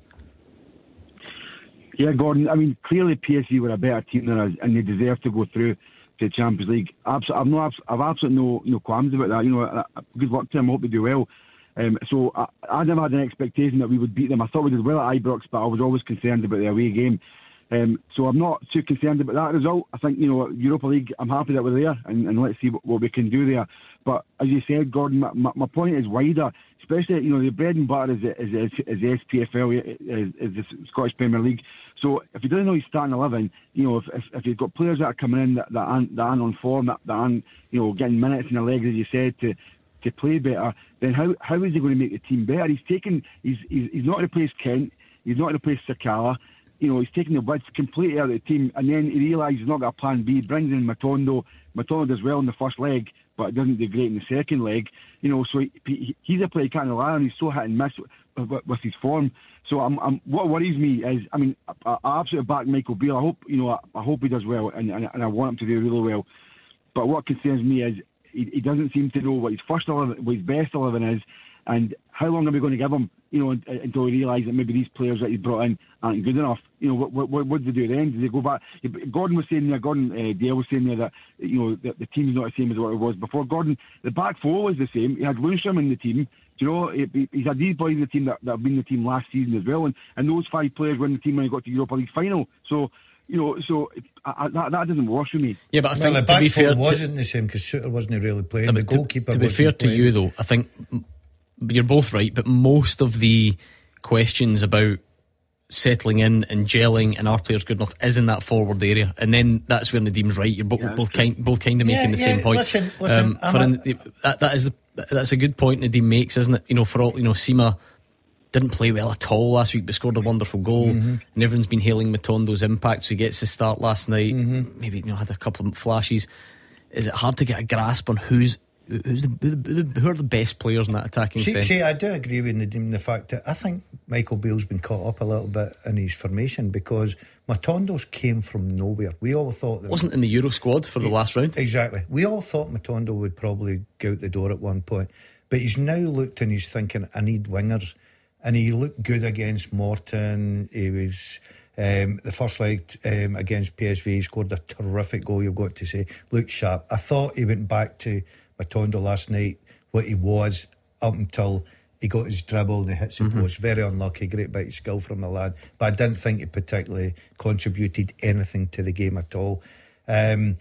Yeah, Gordon, I mean, clearly P S V were a better team than us, and they deserve to go through to the Champions League. Absol- I've no, I've absolutely no, no qualms about that. You know, good luck to them. I hope they do well. Um, so I, I never had an expectation that we would beat them. I thought we did well at Ibrox, but I was always concerned about the away game. Um, so I'm not too concerned about that result. I think, you know, Europa League, I'm happy that we're there, and, and let's see what, what we can do there. But as you said, Gordon, my, my point is wider. Especially, you know, the bread and butter is is, is, is the S P F L, is, is the Scottish Premier League. So if he doesn't know he's starting eleven, you know, if if, if you've got players that are coming in that, that aren't that aren't on form, that, that aren't, you know, getting minutes in the legs, as you said, to to play better, then how how is he going to make the team better? He's taken, he's he's, he's not replaced Kent, he's not replaced Sakala. You know, he's taking the width completely out of the team, and then he realises he's not got a plan B, brings in Matondo. Matondo does well in the first leg, but doesn't do great in the second leg. You know, so he, he, he's a player you can't rely on. He's so hit and miss with, with, with his form. So I'm, I'm, what worries me is, I mean, I, I absolutely back Michael Beale. I hope, you know, I, I hope he does well, and, and, and I want him to do really well. But what concerns me is he, he doesn't seem to know what his first eleven, what his best eleven is, and how long are we going to give him, you know, until we realise that maybe these players that he's brought in aren't good enough? You know, what what, what do they do then? Do they go back? Gordon was saying there, Gordon uh, Dale was saying there that, you know, the, the team's not the same as what it was before. Gordon, the back four was the same. He had Lundstram in the team. Do you know, he, he's had these boys in the team that, that have been in the team last season as well, and, and those five players were in the team when he got to Europa League final. So, you know, so I, I, that, that doesn't wash with me. Yeah, but I think well, the to back be fair, wasn't the same because Suter wasn't really playing. The goalkeeper. To, to be fair playing. to you, though, I think you're both right, but most of the questions about settling in and gelling and our players good enough is in that forward area, and then that's where Nadim's right. You're both, yeah, both kind both kind of making yeah, the yeah, same point. Listen, listen, um, for in, that, that is the, that's a good point Nadim makes, isn't it? You know, for all, you know, Sima didn't play well at all last week, but scored a wonderful goal, mm-hmm. and everyone's been hailing Matondo's impact. So he gets his start last night. Mm-hmm. Maybe, you know, had a couple of flashes. Is it hard to get a grasp on who's Who's the, who, the, who are the best players in that attacking see, sense? See, I do agree with Nadim, the fact that I think Michael Beale's been caught up a little bit in his formation, because Matondo's came from nowhere. We all thought that wasn't in the Euro squad for the last round. Exactly. We all thought Matondo would probably go out the door at one point, but he's now looked and he's thinking, I need wingers, and he looked good against Morton. He was um, the first leg um, against P S V. He scored a terrific goal, you've got to say. Looked sharp. I thought he went back to Matondo last night, what he was up until he got his dribble and he hits the mm-hmm. post. Very unlucky, great bit of skill from the lad, but I didn't think he particularly contributed anything to the game at all. Um,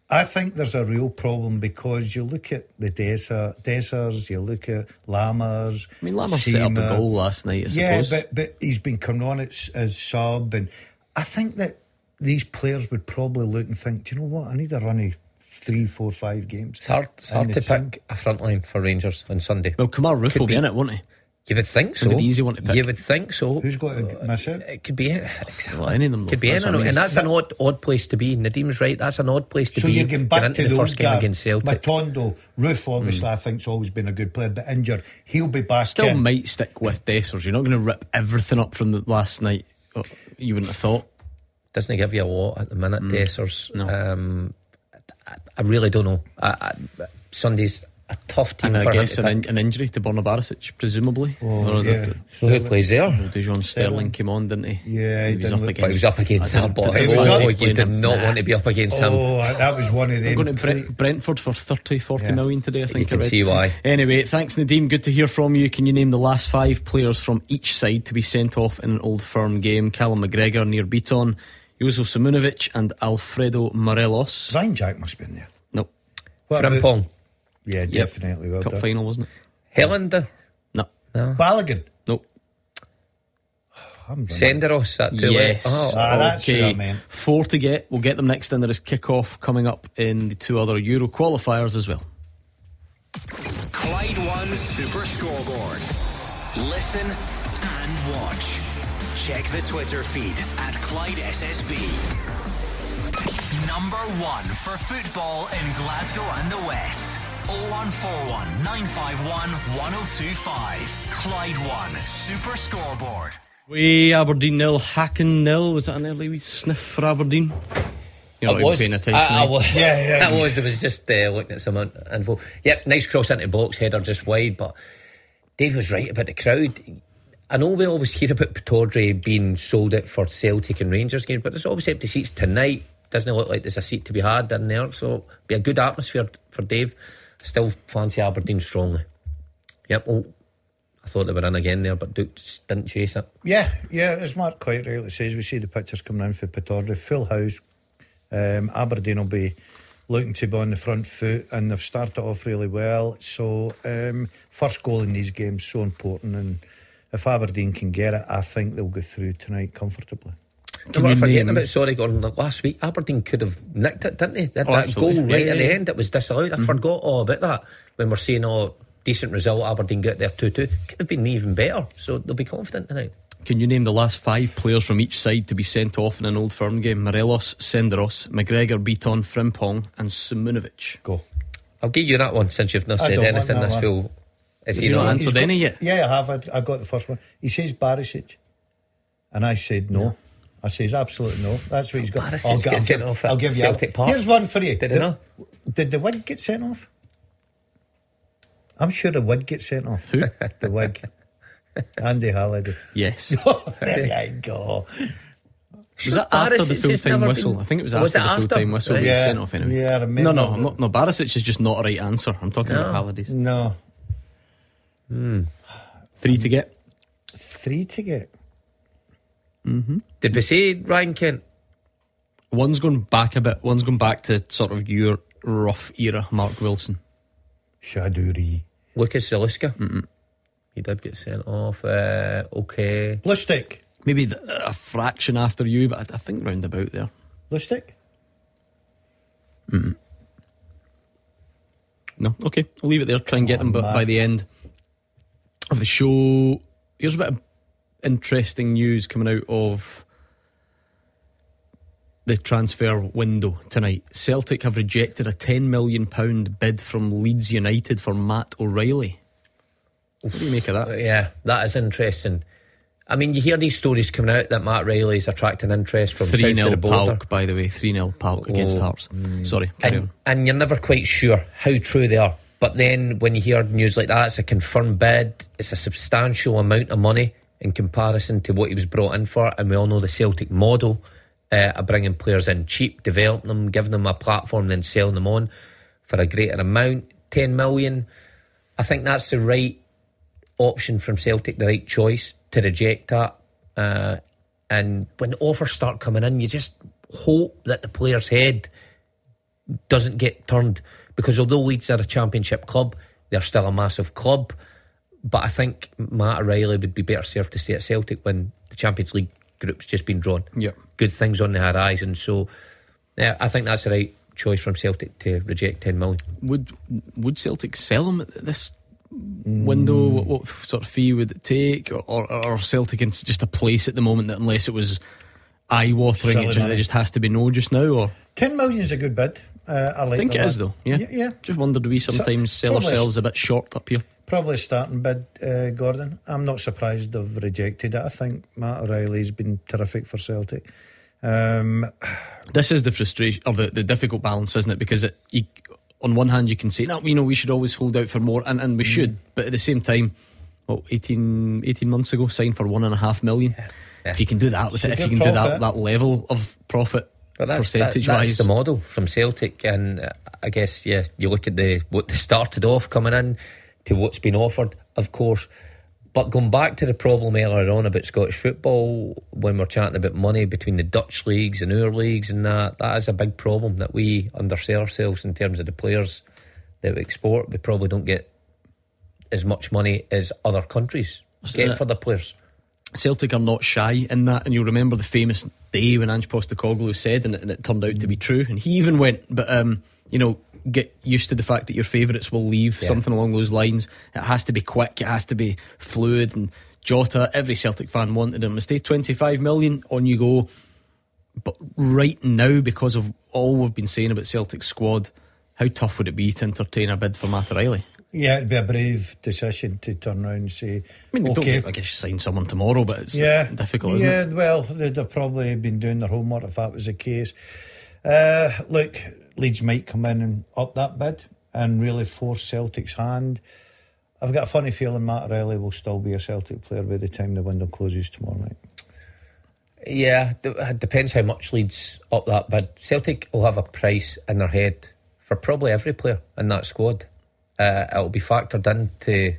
I think there's a real problem because you look at the Dessers, Dessers you look at Lammers. I mean, Lammers set up a goal last night, I suppose. Yeah, but, but he's been coming on as, as sub, and I think that these players would probably look and think, do you know what, I need a run of three, four, five games. It's hard, it's hard to team. pick a front line for Rangers on Sunday. Well, Kamar Roof will be in it, won't he? You would think so. An easy one to pick. You would think so. Who's got to miss it? It could be exactly. Well, any of them could be that's any, I mean. And that's an odd, odd place to be. Nadim's right. That's an odd place to so be. So you're getting back to the the first game guard. against Celtic. Matondo, Roof, obviously, mm. I think's always been a good player, but injured. He'll be back. Still in. might stick with Dessers. You're not going to rip everything up from the last night. Oh, you wouldn't have thought. Doesn't give you a lot at the minute, mm. Dessers. No. Um, I, I really don't know. I, I, Sunday's a tough team. And for I guess him an, in, an injury to Borna Barisic, presumably. Oh, or yeah. the, so who plays there? Dejon Sterling came on, didn't he? Yeah, he, he was didn't up look, against. But he was up against him. Oh, you did not nah. want to be up against him. Oh, that was one of them. We're going to Brent, Brentford for thirty, forty yeah. million today, I think. You can see why. Anyway, thanks Nadeem, good to hear from you. Can you name the last five players from each side to be sent off in an Old Firm game? Callum McGregor, Nir Bitton, Jozo Simunovic and Alfredo Morelos. Ryan Jack must have been there. No. Frimpong. Yeah, definitely. Well Cup done. final, wasn't it? Helander. No. no. Balogun. No. Senderos at two. Yes. Oh, ah, that's okay. what I meant. Four to get. We'll get them next in. There is kick-off coming up in the two other Euro qualifiers as well. Clyde One Super Scoreboard. Listen and watch. Check the Twitter feed at Clyde S S B. Number one for football in Glasgow and the West. oh one four one, nine five one, one oh two five. Clyde One Super Scoreboard. We Aberdeen nil, Hacken nil. Was that an early wee sniff for Aberdeen? You're I was. Paying attention, I, I was. Yeah, yeah. I was. I was just uh, looking at some info. Yep, nice cross into box, header just wide. But Dave was right about the crowd. I know we always hear about Pittodrie being sold out for Celtic and Rangers games, but there's always empty seats tonight. Doesn't look like there's a seat to be had in there, so be a good atmosphere for Dave. Still fancy Aberdeen strongly. Yep. Oh, I thought they were in again there, but Duke just didn't chase it. Yeah, yeah. As Mark quite rightly says, we see the pictures coming in for Pittodrie, full house. Um, Aberdeen will be looking to be on the front foot, and they've started off really well. So um, first goal in these games so important, and if Aberdeen can get it, I think they'll go through tonight comfortably. Can you forgetting about, sorry, Gordon, like last week Aberdeen could have nicked it, didn't they? They had oh, that absolutely. goal right yeah, at yeah. the end, it was disallowed. I mm-hmm. forgot all about that when we're saying, oh, decent result, Aberdeen get their two two. Could have been even better, so they'll be confident tonight. Can you name the last five players from each side to be sent off in an Old Firm game? Morelos, Senderos, McGregor, Bitton, Frimpong and Simunovic. Go. I'll give you that one since you've not I said don't anything want that this full. Have you not answered any yet? Yeah, I have. I, I got the first one. He says Barisic, and I said no. no. I says absolutely no. That's what he's got. Barisic I'll, gets I'll, sent off at I'll give you Celtic a, Park. Here's one for you. Did he not? Did the wig get sent off? I'm sure the wig get sent off. Who? The wig. Andy Halliday. Yes. There you go. Was that after the full time whistle? Been... I think it was was after it the full time whistle. Right. He Yeah, sent off anyway. Yeah, I remember. No, no, I'm not, no. Barisic is just not a right answer. I'm talking no. about Halliday's. No. Mm. Three to get. Three to get. Mm-hmm. Did we say Ryan Kent? One's gone back a bit. One's gone back to sort of your rough era. Mark Wilson. Shaduri. Lucas Zaluska. Mm-mm. He did get sent off. Uh, okay. Lustig. Maybe the, a fraction after you, but I, I think round about there. Lustig? Mm-mm. No, okay. I'll leave it there. Try and get oh, them but by the end of the show. Here's a bit of interesting news coming out of the transfer window tonight. Celtic have rejected a ten million pounds bid from Leeds United for Matt O'Reilly. What do you make of that? Yeah, that is interesting. I mean, you hear these stories coming out that Matt Riley is attracting interest from three south of the border. Palk, by the way, three nil Palk against oh, Hearts. Mm. Sorry, carry and, on. And you're never quite sure how true they are. But then when you hear news like that, it's a confirmed bid. It's a substantial amount of money in comparison to what he was brought in for. And we all know the Celtic model uh, of bringing players in cheap, developing them, giving them a platform, then selling them on for a greater amount. ten million, I think that's the right option from Celtic, the right choice to reject that. Uh, and when the offers start coming in, you just hope that the player's head doesn't get turned, because although Leeds are a championship club, they're still a massive club. But I think Matt O'Reilly would be better served to stay at Celtic when the Champions League group's just been drawn. Yep. Good things on the horizon. So yeah, I think that's the right choice from Celtic to reject ten million. Would would Celtic sell him at this window? What, what sort of fee would it take? Or, or, or Celtic in just a place at the moment that, unless it was eye-watering, it just, it just has to be no just now? Or ten million is a good bid. uh, I, like I think it that. is though. Yeah, yeah, yeah. Just wondered, do we sometimes so, sell ourselves a bit short up here? Probably starting bid, uh, Gordon. I'm not surprised they've rejected it. I think Matt O'Reilly's been terrific for Celtic. Um, this is the frustration, or the, the difficult balance, isn't it? Because it, you, on one hand you can say, no, you know, we should always hold out for more, and, and we mm. should, but at the same time, well, eighteen, eighteen months ago, signed for one and a half million. Yeah. Yeah. If you can do that with it, if you can profit. do that that level of profit, well, that's, percentage that, wise, that's the model from Celtic. And uh, I guess yeah, you look at the what they started off coming in to what's been offered, of course. But going back to the problem earlier on about Scottish football, when we're chatting about money between the Dutch leagues and our leagues, and that that is a big problem, that we undersell ourselves in terms of the players that we export. We probably don't get as much money as other countries get for the players. Celtic are not shy in that, and you'll remember the famous day when Ange Postecoglou said, and it, and it turned out to be true, and he even went, but um, you know, get used to the fact that your favourites will leave, yeah. something along those lines. It has to be quick, it has to be fluid. And Jota, every Celtic fan wanted him. Stay twenty-five million, on you go. But right now, because of all we've been saying about Celtic's squad, how tough would it be to entertain a bid for Matt O'Reilly? Yeah, it'd be a brave decision to turn around and say, I mean, okay, don't, I guess you sign someone tomorrow, but it's yeah, difficult, isn't yeah, it? Yeah, well, they'd have probably been doing their homework if that was the case. Uh, look, Leeds might come in and up that bid and really force Celtic's hand. I've got a funny feeling Matt O'Reilly will still be a Celtic player by the time the window closes tomorrow night. Yeah, it depends how much Leeds up that bid. Celtic will have a price in their head for probably every player in that squad. Uh, it'll be factored into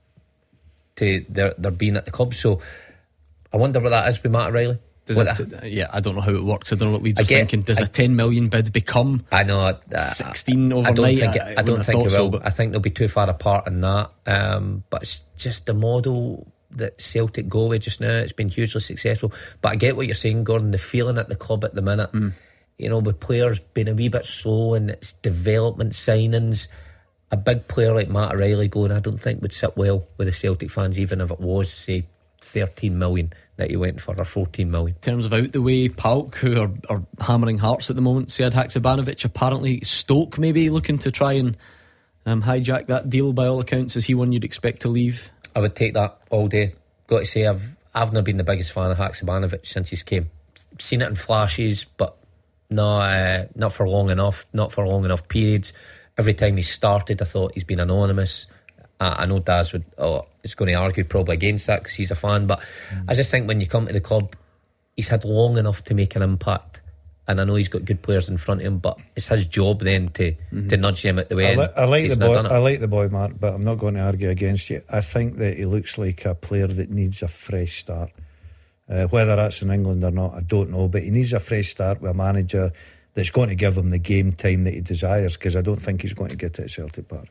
to their, their being at the club. So I wonder what that is with Matt O'Reilly. Does it, uh, yeah, I don't know how it works. I don't know what Leeds I are get, thinking. Does I, a ten million bid become I know uh, sixteen overnight? I don't think it, I, I don't think it will. So, I think they'll be too far apart in that. Um, but it's just the model that Celtic go with just now. It's been hugely successful. But I get what you're saying, Gordon. The feeling at the club at the minute, mm. you know, with players being a wee bit slow and it's development signings. A big player like Matt O'Reilly going, I don't think would sit well with the Celtic fans, even if it was, say, thirteen million that he went for, or fourteen million. In terms of out the way, Pauk, who are, are hammering Hearts at the moment, Sead Haksabanovic, apparently Stoke maybe looking to try and um, hijack that deal. By all accounts, is he one you'd expect to leave? I would take that all day. Got to say, I've I've not been the biggest fan of Haksabanovic since he's came. Seen it in flashes, but no, uh, not for long enough. Not for long enough periods. Every time he started, I thought he's been anonymous. Uh, I know Daz would oh, is going to argue probably against that because he's a fan, but mm. I just think when you come to the club, he's had long enough to make an impact, and I know he's got good players in front of him, but it's his job then to, mm-hmm. to nudge him at the way. I, li- I like the boy. I like the boy, Mark, but I'm not going to argue against you. I think that he looks like a player that needs a fresh start. Uh, whether that's in England or not, I don't know, but he needs a fresh start with a manager that's going to give him the game time that he desires, because I don't think he's going to get it at Celtic Park.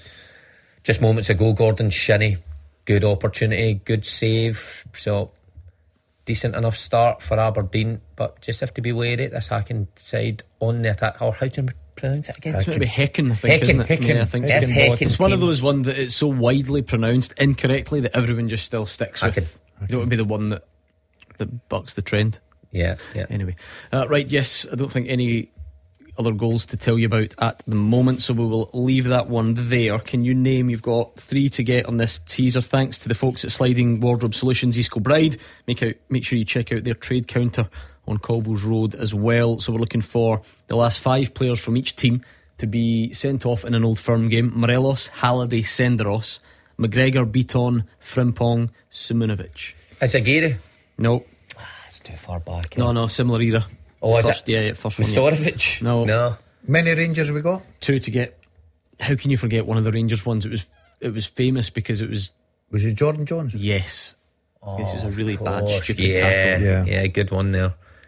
Just moments ago, Gordon Shinnie, good opportunity, good save, so decent enough start for Aberdeen, but just have to be wary. This Häcken side on the attack, or how do you pronounce it again? It's going to be Häcken, I think, Häcken, isn't it? Häcken. Yeah, I think it's, Häcken. It's one of those ones that it's so widely pronounced incorrectly that everyone just still sticks with. Häcken. You don't want to be the one that, that bucks the trend. Yeah, yeah. Anyway, uh, right, yes, I don't think any other goals to tell you about at the moment, so we will leave that one there. Can you name, you've got three to get on this teaser, thanks to the folks at Sliding Wardrobe Solutions, East Kilbride. Make out, make sure you check out their trade counter on Colville's Road as well. So we're looking for the last five players from each team to be sent off in an Old Firm game. Morelos, Halliday, Senderos, McGregor, Beaton, Frimpong, Simunovic. Is it Gary? No. It's too far back. No, no, similar era. Oh, is first, it? Yeah, yeah, first Mostorovic? one. Yeah. No. No. Many Rangers we got? Two to get. How can you forget one of the Rangers ones? It was it was famous because it was. Was it Jordan Jones? Yes. Oh, this was a really gosh, bad, stupid yeah, tackle. Yeah, yeah, good one there.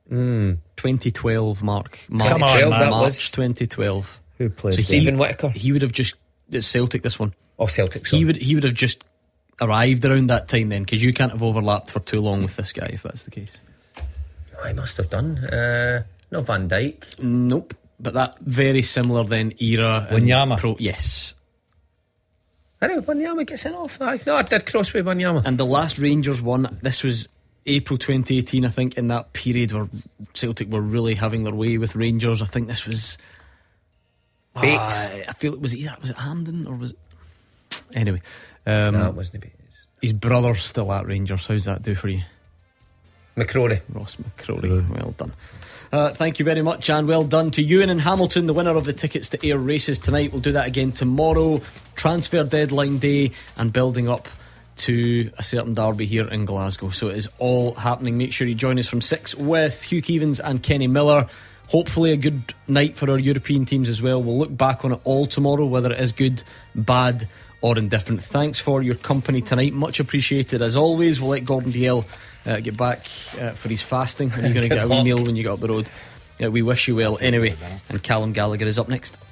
Mm. twenty twelve, Mark. March, Come on, man. March twenty twelve. Who plays so Stephen he, Whittaker? He would have just. It's Celtic, this one. Oh, Celtic. He would, he would have just arrived around that time then, because you can't have overlapped for too long with this guy if that's the case. I must have done. Uh, no Van Dijk. Nope. But that very similar then era. Wanyama. Pro, yes. I know Wanyama gets sent off. I, no, I did cross with Wanyama. And the last Rangers one, this was April twenty eighteen, I think, in that period where Celtic were really having their way with Rangers. I think this was Bakes. Uh, I feel it was either was it Hampden or was it anyway. Um, no, it wasn't Bakes. His brother's still at Rangers. How's that do for you? McCrory. Ross McCrory. Well done. Uh, thank you very much, and well done to Ewan and Hamilton, the winner of the tickets to Ayr races tonight. We'll do that again tomorrow. Transfer deadline day and building up to a certain derby here in Glasgow. So it is all happening. Make sure you join us from six with Hugh Keevins and Kenny Miller. Hopefully a good night for our European teams as well. We'll look back on it all tomorrow, whether it is good, bad or indifferent. Thanks for your company tonight, much appreciated as always. We'll let Gordon Dalziel uh, get back uh, for his fasting, and you're going to get a wee meal when you get up the road. Uh, we wish you well anyway, and Callum Gallagher is up next.